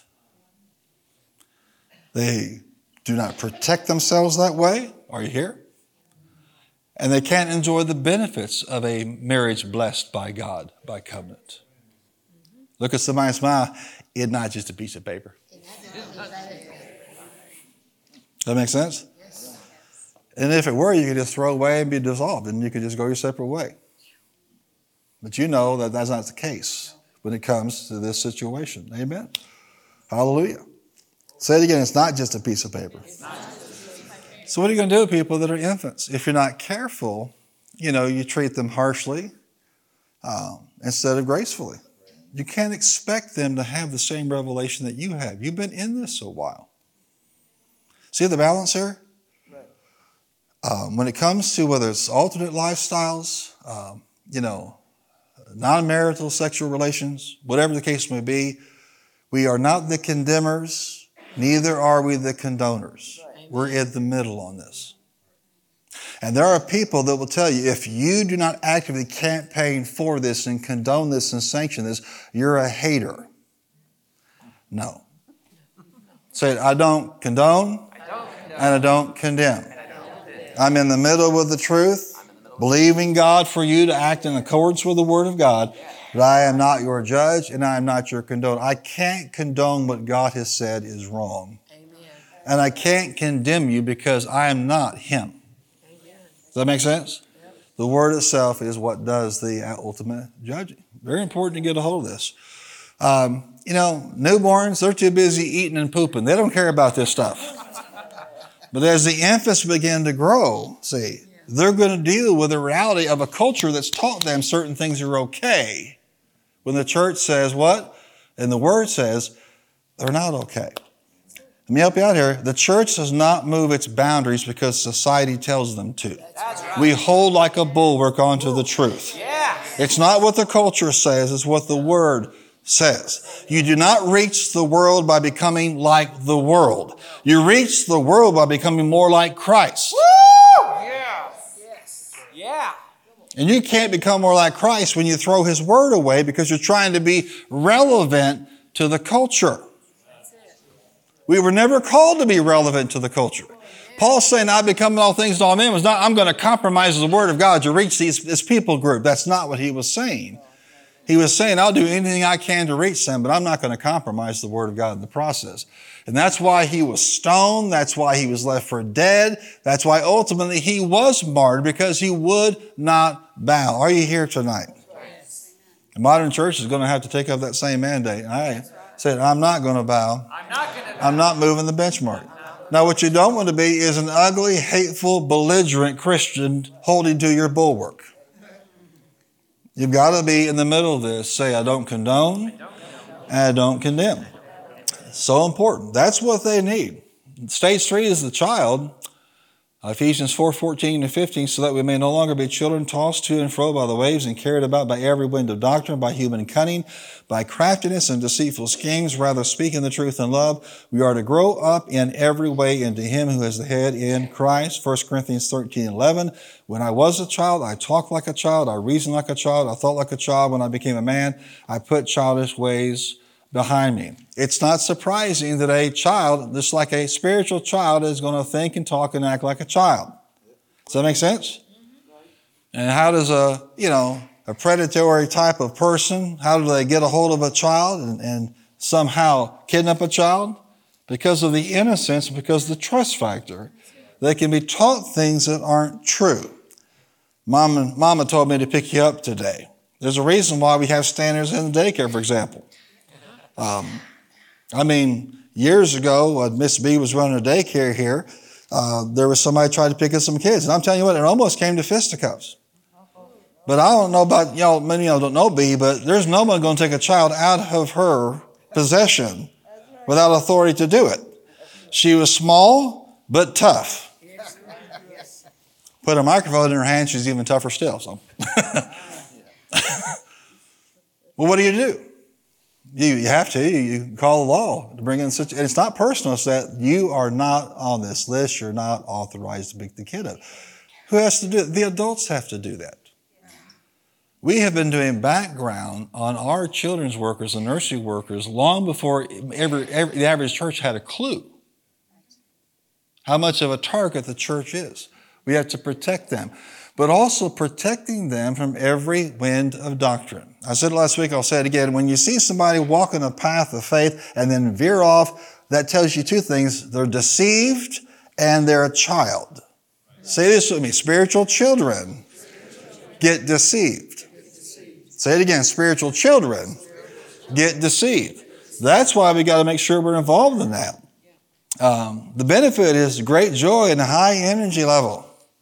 They do not protect themselves that way. Are you here? And they can't enjoy the benefits of a marriage blessed by God, by covenant. Look at somebody and smile. It's not just a piece of paper. That make sense? Yes. And if it were, you could just throw away and be dissolved, and you could just go your separate way. But you know that that's not the case when it comes to this situation. Amen? Hallelujah. Say it again. It's not just a piece of paper. So what are you going to do with people that are infants? If you're not careful, you treat them harshly instead of gracefully. You can't expect them to have the same revelation that you have. You've been in this a while. See the balance here? When it comes to whether it's alternate lifestyles, non-marital sexual relations, whatever the case may be, we are not the condemners, neither are we the condoners. We're in the middle on this. And there are people that will tell you, if you do not actively campaign for this and condone this and sanction this, you're a hater. No. Say it, I don't condone and I don't condemn. I'm in the middle with the truth, believing God for you to act in accordance with the Word of God, but I am not your judge and I am not your condoner. I can't condone what God has said is wrong. Amen. And I can't condemn you because I am not Him. Amen. Does that make sense? Yep. The Word itself is what does the ultimate judging. Very important to get a hold of this. Newborns, they're too busy eating and pooping. They don't care about this stuff. But as the infants begin to grow, they're going to deal with the reality of a culture that's taught them certain things are okay. When the church says what? And the Word says they're not okay. Let me help you out here. The church does not move its boundaries because society tells them to. That's right. We hold like a bulwark onto the truth. Yeah. It's not what the culture says, it's what the Word says. You do not reach the world by becoming like the world. You reach the world by becoming more like Christ. Woo! Yeah. Yes. Yeah. And you can't become more like Christ when you throw His Word away because you're trying to be relevant to the culture. We were never called to be relevant to the culture. Paul's saying, I become all things to all men. Was not, I'm going to compromise the Word of God to reach this people group. That's not what he was saying. He was saying, I'll do anything I can to reach them, but I'm not going to compromise the Word of God in the process. And that's why he was stoned. That's why he was left for dead. That's why ultimately he was martyred, because he would not bow. Are you here tonight? Yes. The modern church is going to have to take up that same mandate. I said, I'm not going to bow. I'm not going to. I'm not moving the benchmark. Now, what you don't want to be is an ugly, hateful, belligerent Christian holding to your bulwark. You've got to be in the middle of this. Say, I don't condone and I don't condemn. So important. That's what they need. Stage 3 is the child. Ephesians 4:14 to 15, so that we may no longer be children tossed to and fro by the waves and carried about by every wind of doctrine, by human cunning, by craftiness and deceitful schemes, rather speaking the truth in love. We are to grow up in every way into Him who is the head, in Christ. 1 Corinthians 13:11. When I was a child, I talked like a child, I reasoned like a child, I thought like a child. When I became a man, I put childish ways behind me. It's not surprising that a child, just like a spiritual child, is going to think and talk and act like a child. Does that make sense? And how does a predatory type of person, how do they get a hold of a child and somehow kidnap a child? Because of the innocence, because of the trust factor. They can be taught things that aren't true. Mama told me to pick you up today. There's a reason why we have standards in the daycare, for example. Years ago, when Miss B was running a daycare here, there was somebody trying to pick up some kids. And I'm telling you what, it almost came to fisticuffs. But I don't know about, many of y'all don't know B, but there's no one going to take a child out of her possession without authority to do it. She was small, but tough. Put a microphone in her hand, she's even tougher still. So, well, what do? You have to. You call the law to bring in such. And it's not personal. It's that you are not on this list. You're not authorized to pick the kid up. Who has to do it? The adults have to do that. We have been doing background on our children's workers and nursery workers long before the average church had a clue how much of a target the church is. We have to protect them, but also protecting them from every wind of doctrine. I said it last week, I'll say it again. When you see somebody walking a path of faith and then veer off, that tells you two things. They're deceived and they're a child. Say this with me. Spiritual children get deceived. Say it again. Spiritual children get deceived. That's why we got to make sure we're involved in that. The benefit is great joy and a high energy level.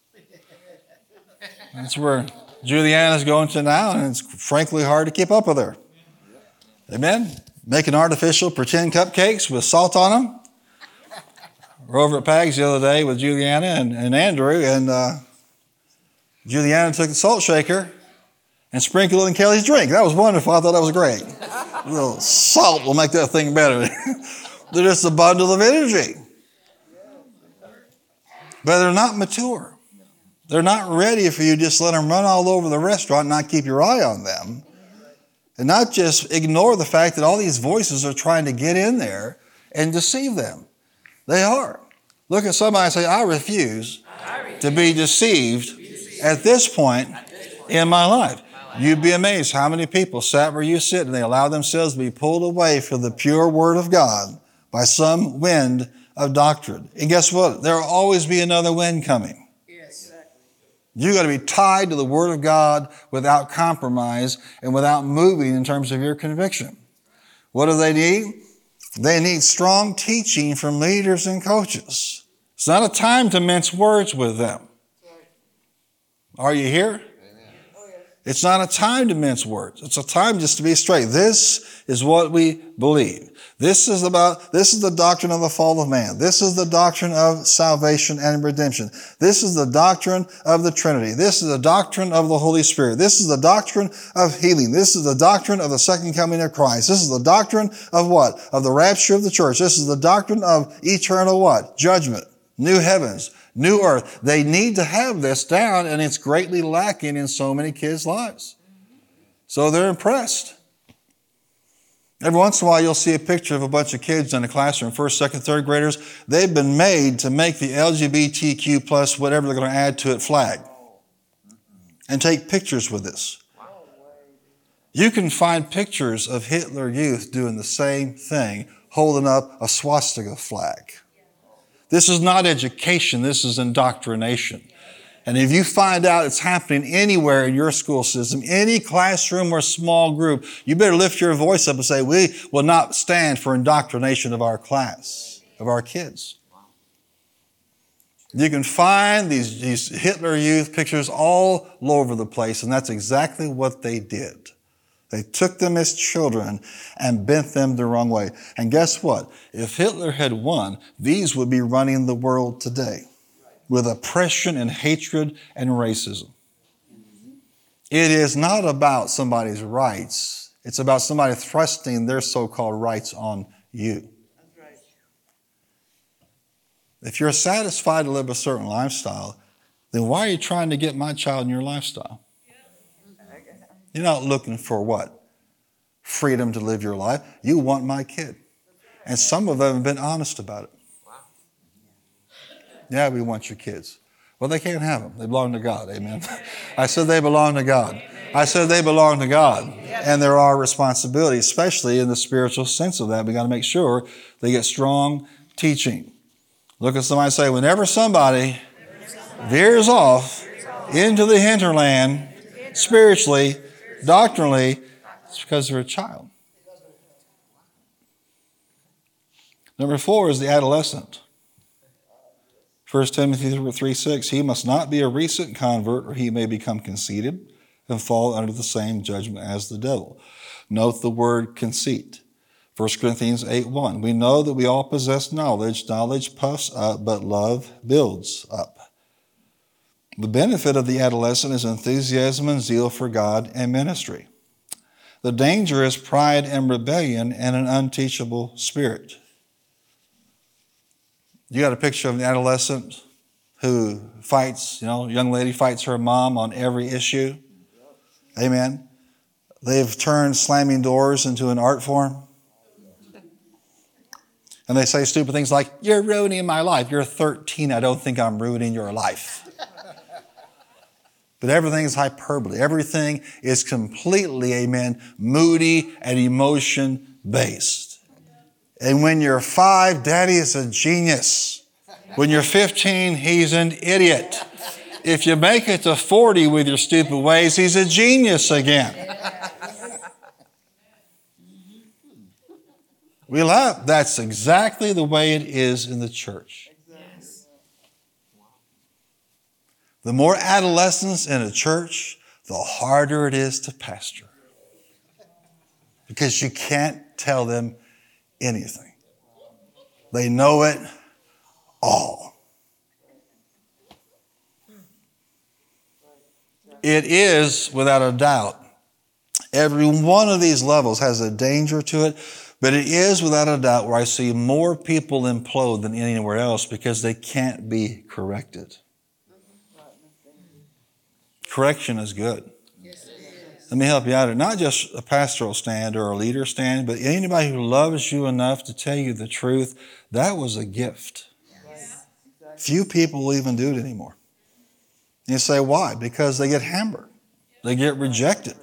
That's where Juliana's going to now, and it's frankly hard to keep up with her. Amen? Making artificial pretend cupcakes with salt on them. We're over at Pags the other day with Juliana and Andrew, and Juliana took the salt shaker and sprinkled it in Kelly's drink. That was wonderful. I thought that was great. A little salt will make that thing better. They're just a bundle of energy. But they're not mature. They're not ready for you. Just let them run all over the restaurant and not keep your eye on them. And not just ignore the fact that all these voices are trying to get in there and deceive them. They are. Look at somebody and say, I refuse to be deceived at this point in my life. You'd be amazed how many people sat where you sit and they allow themselves to be pulled away from the pure Word of God by some wind of doctrine. And guess what? There will always be another wind coming. You got to be tied to the Word of God without compromise and without moving in terms of your conviction. What do they need? They need strong teaching from leaders and coaches. It's not a time to mince words with them. Are you here? It's not a time to mince words. It's a time just to be straight. This is what we believe. This is the doctrine of the fall of man. This is the doctrine of salvation and redemption. This is the doctrine of the Trinity. This is the doctrine of the Holy Spirit. This is the doctrine of healing. This is the doctrine of the second coming of Christ. This is the doctrine of what? Of the rapture of the church. This is the doctrine of eternal what? Judgment. New heavens. New earth. They need to have this down, and it's greatly lacking in so many kids' lives. So they're impressed. Every once in a while, you'll see a picture of a bunch of kids in a classroom, first, second, third graders. They've been made to make the LGBTQ plus whatever they're going to add to it flag and take pictures with this. You can find pictures of Hitler Youth doing the same thing, holding up a swastika flag. This is not education. This is indoctrination. And if you find out it's happening anywhere in your school system, any classroom or small group, you better lift your voice up and say, we will not stand for indoctrination of our class, of our kids. You can find these Hitler Youth pictures all over the place, and that's exactly what they did. They took them as children and bent them the wrong way. And guess what? If Hitler had won, these would be running the world today with oppression and hatred and racism. It is not about somebody's rights. It's about somebody thrusting their so-called rights on you. If you're satisfied to live a certain lifestyle, then why are you trying to get my child in your lifestyle? You're not looking for what? Freedom to live your life. You want my kid. And some of them have been honest about it. Yeah, we want your kids. Well, they can't have them. They belong to God. Amen. I said they belong to God. I said they belong to God. And there are responsibilities, especially in the spiritual sense of that. We got to make sure they get strong teaching. Look at somebody and say, whenever somebody veers off into the hinterland, spiritually, doctrinally, it's because they're a child. Number 4 is the adolescent. 1 Timothy 3:6, he must not be a recent convert, or he may become conceited and fall under the same judgment as the devil. Note the word conceit. 1 Corinthians 8:1, we know that we all possess knowledge. Knowledge puffs up, but love builds up. The benefit of the adolescent is enthusiasm and zeal for God and ministry. The danger is pride and rebellion and an unteachable spirit. You got a picture of an adolescent who fights, young lady fights her mom on every issue. Amen. They've turned slamming doors into an art form. And they say stupid things like, you're ruining my life. You're 13. I don't think I'm ruining your life. But everything is hyperbole. Everything is completely, amen, moody and emotion-based. And when you're 5, Daddy is a genius. When you're 15, he's an idiot. If you make it to 40 with your stupid ways, he's a genius again. We laugh. That's exactly the way it is in the church. Yes. The more adolescents in a church, the harder it is to pastor. Because you can't tell them anything. They know it all. It is, without a doubt, every one of these levels has a danger to it, but it is, without a doubt, where I see more people implode than anywhere else because they can't be corrected. Correction is good. Let me help you out. Not just a pastoral stand or a leader stand, but anybody who loves you enough to tell you the truth, that was a gift. Few people will even do it anymore. You say, why? Because they get hammered. They get rejected.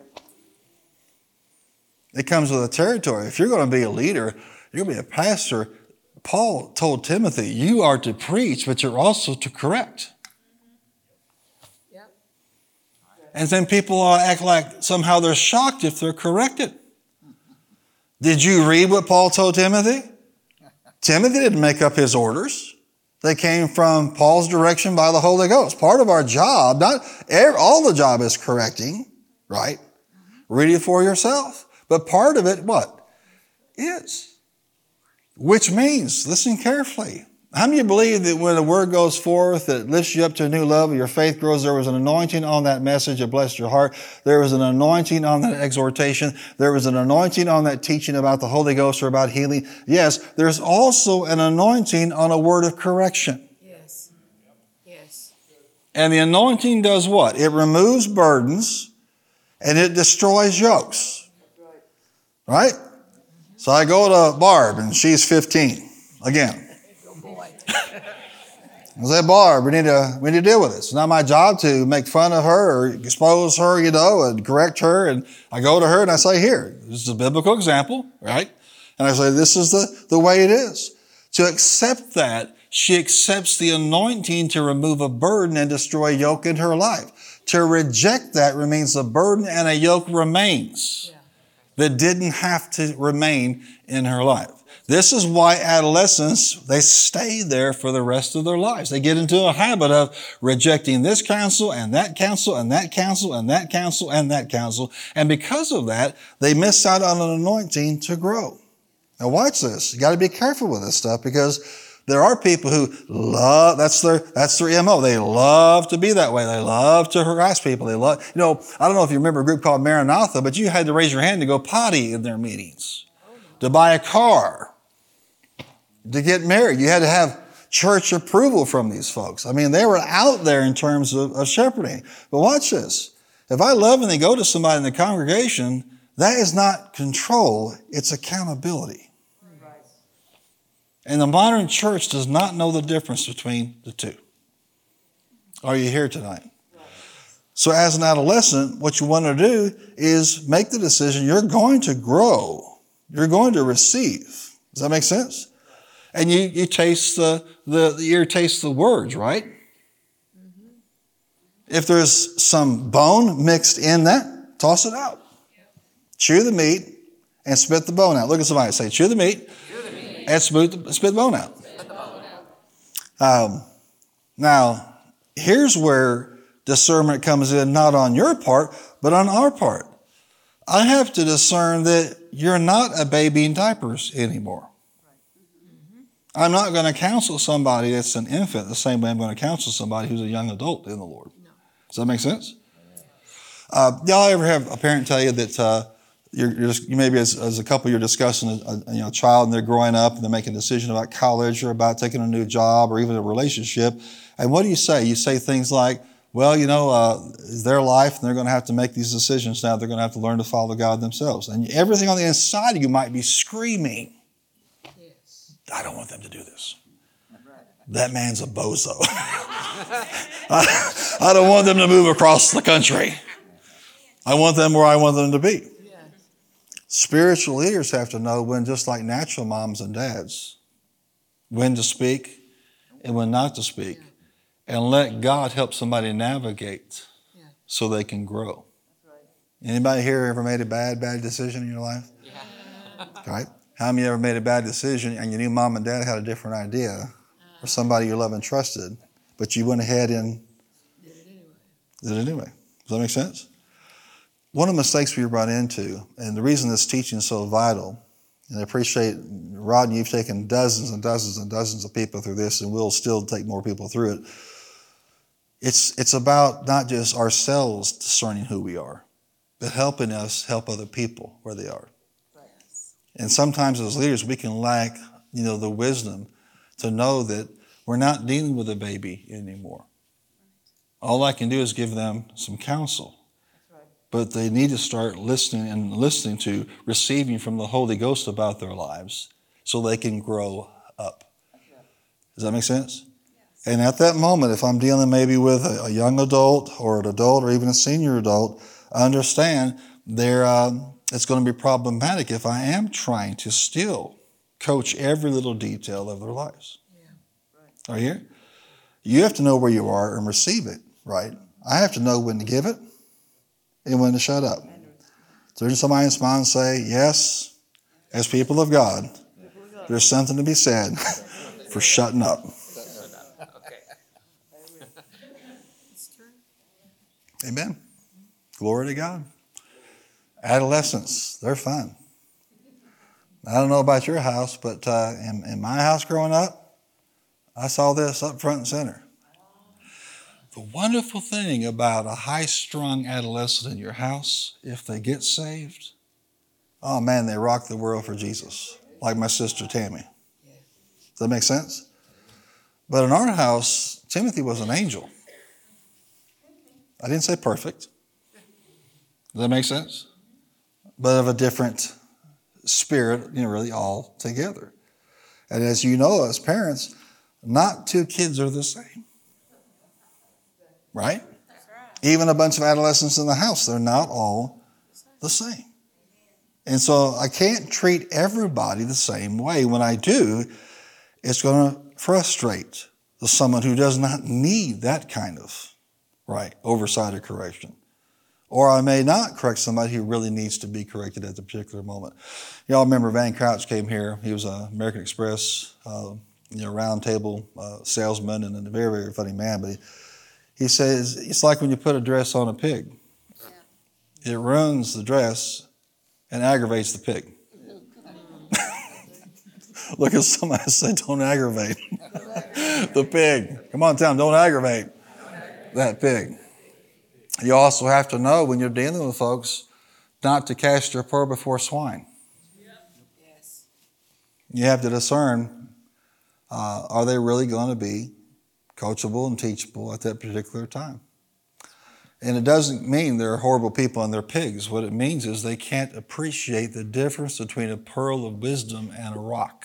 It comes with a territory. If you're going to be a leader, you're going to be a pastor. Paul told Timothy, you are to preach, but you're also to correct. Yep. And then people act like somehow they're shocked if they're corrected. Did you read what Paul told Timothy? Timothy didn't make up his orders. They came from Paul's direction by the Holy Ghost. Part of our job, not all the job is correcting, right? Read it for yourself. But part of it, what? Is. Which means, listen carefully. How many of you believe that when a word goes forth, that lifts you up to a new level, your faith grows? There was an anointing on that message that blessed your heart. There was an anointing on that exhortation. There was an anointing on that teaching about the Holy Ghost or about healing. Yes, there's also an anointing on a word of correction. Yes. Yes. And the anointing does what? It removes burdens and it destroys yokes. Right? So I go to Barb and she's 15. Again. I say, Barb, we need to deal with this. It's not my job to make fun of her or expose her, and correct her. And I go to her and I say, here, this is a biblical example, right? And I say, this is the way it is. To accept that, she accepts the anointing to remove a burden and destroy a yoke in her life. To reject that remains a burden and a yoke remains that didn't have to remain in her life. This is why adolescents, they stay there for the rest of their lives. They get into a habit of rejecting this counsel and that counsel and that counsel and that counsel and that counsel. And because of that, they miss out on an anointing to grow. Now watch this. You got to be careful with this stuff because there are people who love, that's their MO. They love to be that way. They love to harass people. They love, I don't know if you remember a group called Maranatha, but you had to raise your hand to go potty in their meetings, to buy a car, to get married. You had to have church approval from these folks. I mean, they were out there in terms of shepherding. But watch this. If I lovingly go to somebody in the congregation, that is not control, it's accountability. And the modern church does not know the difference between the two. Are you here tonight? So as an adolescent, what you want to do is make the decision you're going to grow. You're going to receive. Does that make sense? And you taste the ear tastes the words, right? Mm-hmm. If there's some bone mixed in that, toss it out. Chew the meat and spit the bone out. Look at somebody and say, chew the meat. And spit the bone out. Now, here's where discernment comes in, not on your part, but on our part. I have to discern that you're not a baby in diapers anymore. I'm not going to counsel somebody that's an infant the same way I'm going to counsel somebody who's a young adult in the Lord. Does that make sense? Y'all ever have a parent tell you that you maybe as a couple you're discussing a child and they're growing up and they're making a decision about college or about taking a new job or even a relationship, and what do? You say things like, well, it's their life and they're going to have to make these decisions now. They're going to have to learn to follow God themselves. And everything on the inside of you might be screaming, I don't want them to do this. That man's a bozo. I don't want them to move across the country. I want them where I want them to be. Spiritual leaders have to know when, just like natural moms and dads, when to speak and when not to speak. And let God help somebody navigate so they can grow. Anybody here ever made a bad decision in your life? Right? How many ever made a bad decision and you knew mom and dad had a different idea, or somebody you love and trusted, but you went ahead and did it anyway? Does that make sense? One of the mistakes we run into, and the reason this teaching is so vital, and I appreciate, Rodney, you've taken dozens and dozens and dozens of people through this, and we'll still take more people through it. It's about not just ourselves discerning who we are, but helping us help other people where they are. And sometimes as leaders, we can lack, the wisdom to know that we're not dealing with a baby anymore. All I can do is give them some counsel. But they need to start listening to receiving from the Holy Ghost about their lives so they can grow up. Does that make sense? And at that moment, if I'm dealing maybe with a young adult or an adult or even a senior adult, I understand it's going to be problematic if I am trying to still coach every little detail of their lives. Are you here? You have to know where you are and receive it, right? I have to know when to give it and when to shut up. So there's somebody smile and say, yes, as people of God, there's something to be said for shutting up. Amen. Glory to God. Adolescents, they're fun. I don't know about your house, but in my house growing up, I saw this up front and center. The wonderful thing about a high-strung adolescent in your house, if they get saved, oh man, they rock the world for Jesus, like my sister Tammy. Does that make sense? But in our house, Timothy was an angel. I didn't say perfect. Does that make sense? But of a different spirit, really all together. And as you know, as parents, not two kids are the same. Right? Even a bunch of adolescents in the house, they're not all the same. And so I can't treat everybody the same way. When I do, it's going to frustrate someone who does not need that kind of oversight or correction. Or I may not correct somebody who really needs to be corrected at the particular moment. Y'all remember Van Crouch came here. He was an American Express round table salesman and a very, very funny man. But he says, it's like when you put a dress on a pig. It ruins the dress and aggravates the pig. Look at somebody and say, don't aggravate the pig. Come on, tell them, don't aggravate that pig. You also have to know when you're dealing with folks not to cast your pearl before swine. Yes. You have to discern, are they really going to be coachable and teachable at that particular time? And it doesn't mean they're horrible people and they're pigs. What it means is they can't appreciate the difference between a pearl of wisdom and a rock.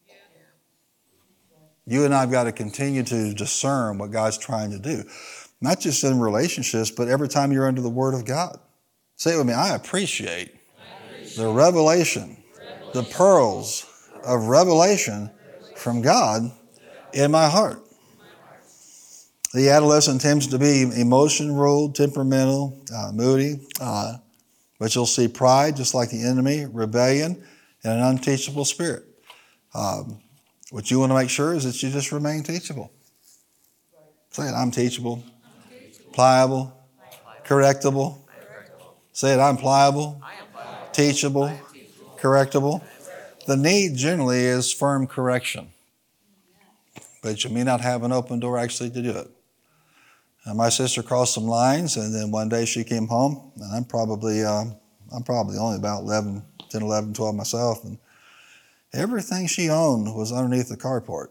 You and I have got to continue to discern what God's trying to do. Not just in relationships, but every time you're under the Word of God. Say it with me, I appreciate the revelation, the pearls of revelation from God in my heart. The adolescent tends to be emotion-ruled, temperamental, moody, but you'll see pride, just like the enemy, rebellion, and an unteachable spirit. What you want to make sure is that you just remain teachable. Say it, I'm teachable. Pliable, correctable. Say it, I'm pliable, teachable, correctable. The need generally is firm correction, but you may not have an open door actually to do it. And my sister crossed some lines, and then one day she came home, and I'm probably only about 10, 11, 12 myself, and everything she owned was underneath the carport.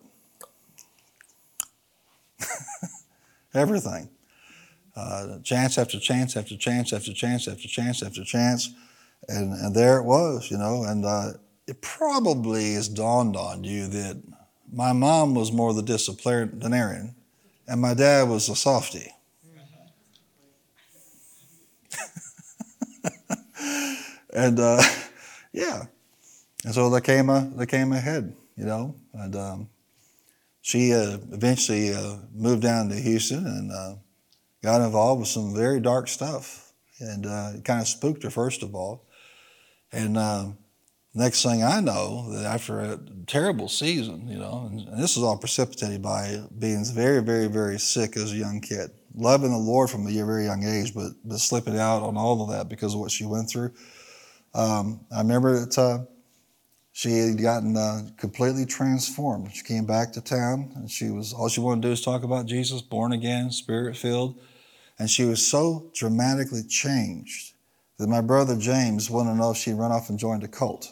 Everything. Chance after chance after chance after chance after chance after chance. And there it was, and it probably has dawned on you that my mom was more the disciplinarian and my dad was a softie. And and so there came a head, and she eventually moved down to Houston and got involved with some very dark stuff, and it kind of spooked her first of all. And Next thing I know, that after a terrible season, and this is all precipitated by being very, very, very sick as a young kid, loving the Lord from a very young age, but slipping out on all of that because of what she went through. I remember that she had gotten completely transformed. She came back to town, and all she wanted to do is talk about Jesus, born again, Spirit-filled, and she was so dramatically changed that my brother James wanted to know if she'd run off and joined a cult.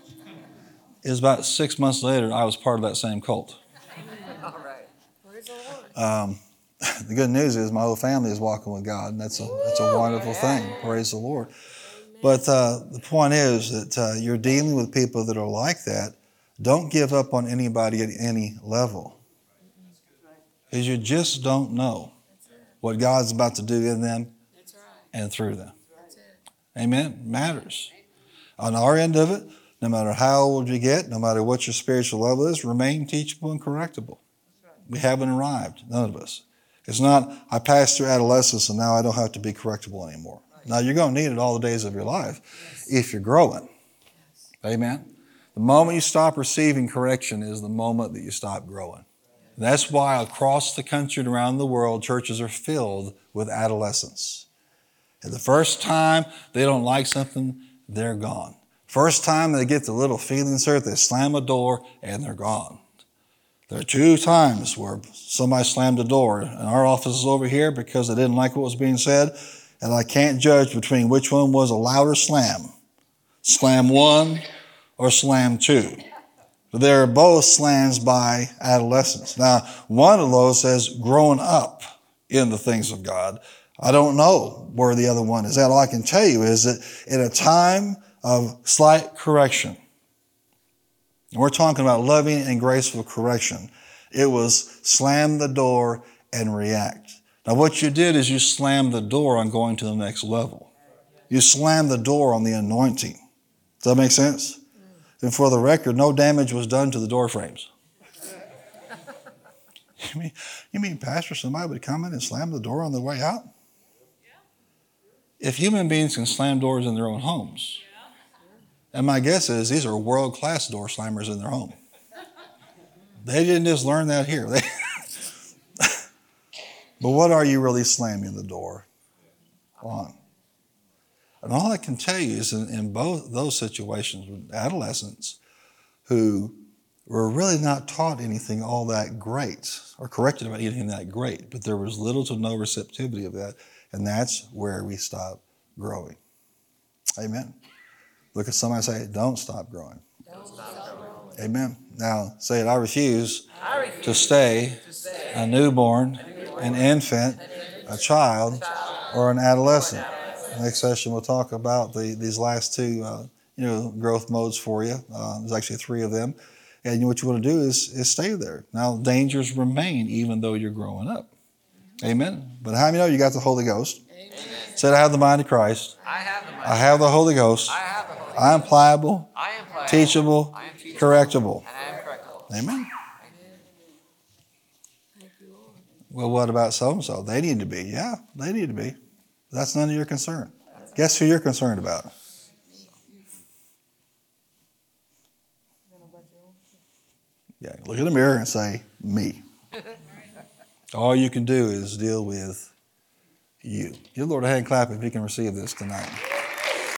It was about 6 months later, I was part of that same cult. All right. Praise the Lord. The good news is my whole family is walking with God, and that's a wonderful thing. Praise the Lord. But the point is that you're dealing with people that are like that. Don't give up on anybody at any level, because you just don't know what God's about to do in them and through them. Amen? Matters. On our end of it, no matter how old you get, no matter what your spiritual level is, remain teachable and correctable. We haven't arrived, none of us. It's not, I passed through adolescence and now I don't have to be correctable anymore. Now, you're going to need it all the days of your life if you're growing. Amen? The moment you stop receiving correction is the moment that you stop growing. That's why across the country and around the world, churches are filled with adolescents. And the first time they don't like something, they're gone. First time they get the little feelings hurt, they slam a door and they're gone. There are 2 times where somebody slammed a door in our office is over here because they didn't like what was being said, and I can't judge between which one was a louder slam. Slam 1 or slam 2. But they're both slams by adolescents. Now, one of those says growing up in the things of God. I don't know where the other one is at. All I can tell you is that in a time of slight correction, and we're talking about loving and graceful correction, it was slam the door and react. Now, what you did is you slammed the door on going to the next level. You slammed the door on the anointing. Does that make sense? And for the record, no damage was done to the door frames. You mean, Pastor, somebody would come in and slam the door on the way out? If human beings can slam doors in their own homes, and my guess is these are world-class door slammers in their home. They didn't just learn that here. But what are you really slamming the door on? And all I can tell you is in both those situations with adolescents who were really not taught anything all that great or corrected about anything that great, but there was little to no receptivity of that, and that's where we stop growing. Amen. Look at somebody and say, don't stop growing. Don't stop growing. Amen. Now say it, I refuse to stay a newborn, an infant, a child, or an adolescent. Next session we'll talk about these last 2 growth modes for you. There's actually 3 of them. And what you want to do is stay there. Now, dangers remain even though you're growing up. Amen. But how many know you got the Holy Ghost? Amen. Said, I have the mind of Christ. I have the mind. I have the Holy Ghost. I have the Holy Ghost. I am pliable, I am pliable. teachable, I am teachable. correctable. And I am correctable. Amen. Thank you, Lord. Well, what about so-and-so? They need to be. Yeah, they need to be. That's none of your concern. Guess who you're concerned about? Yeah, look in the mirror and say, me. All you can do is deal with you. Give the Lord a hand clap if you can receive this tonight.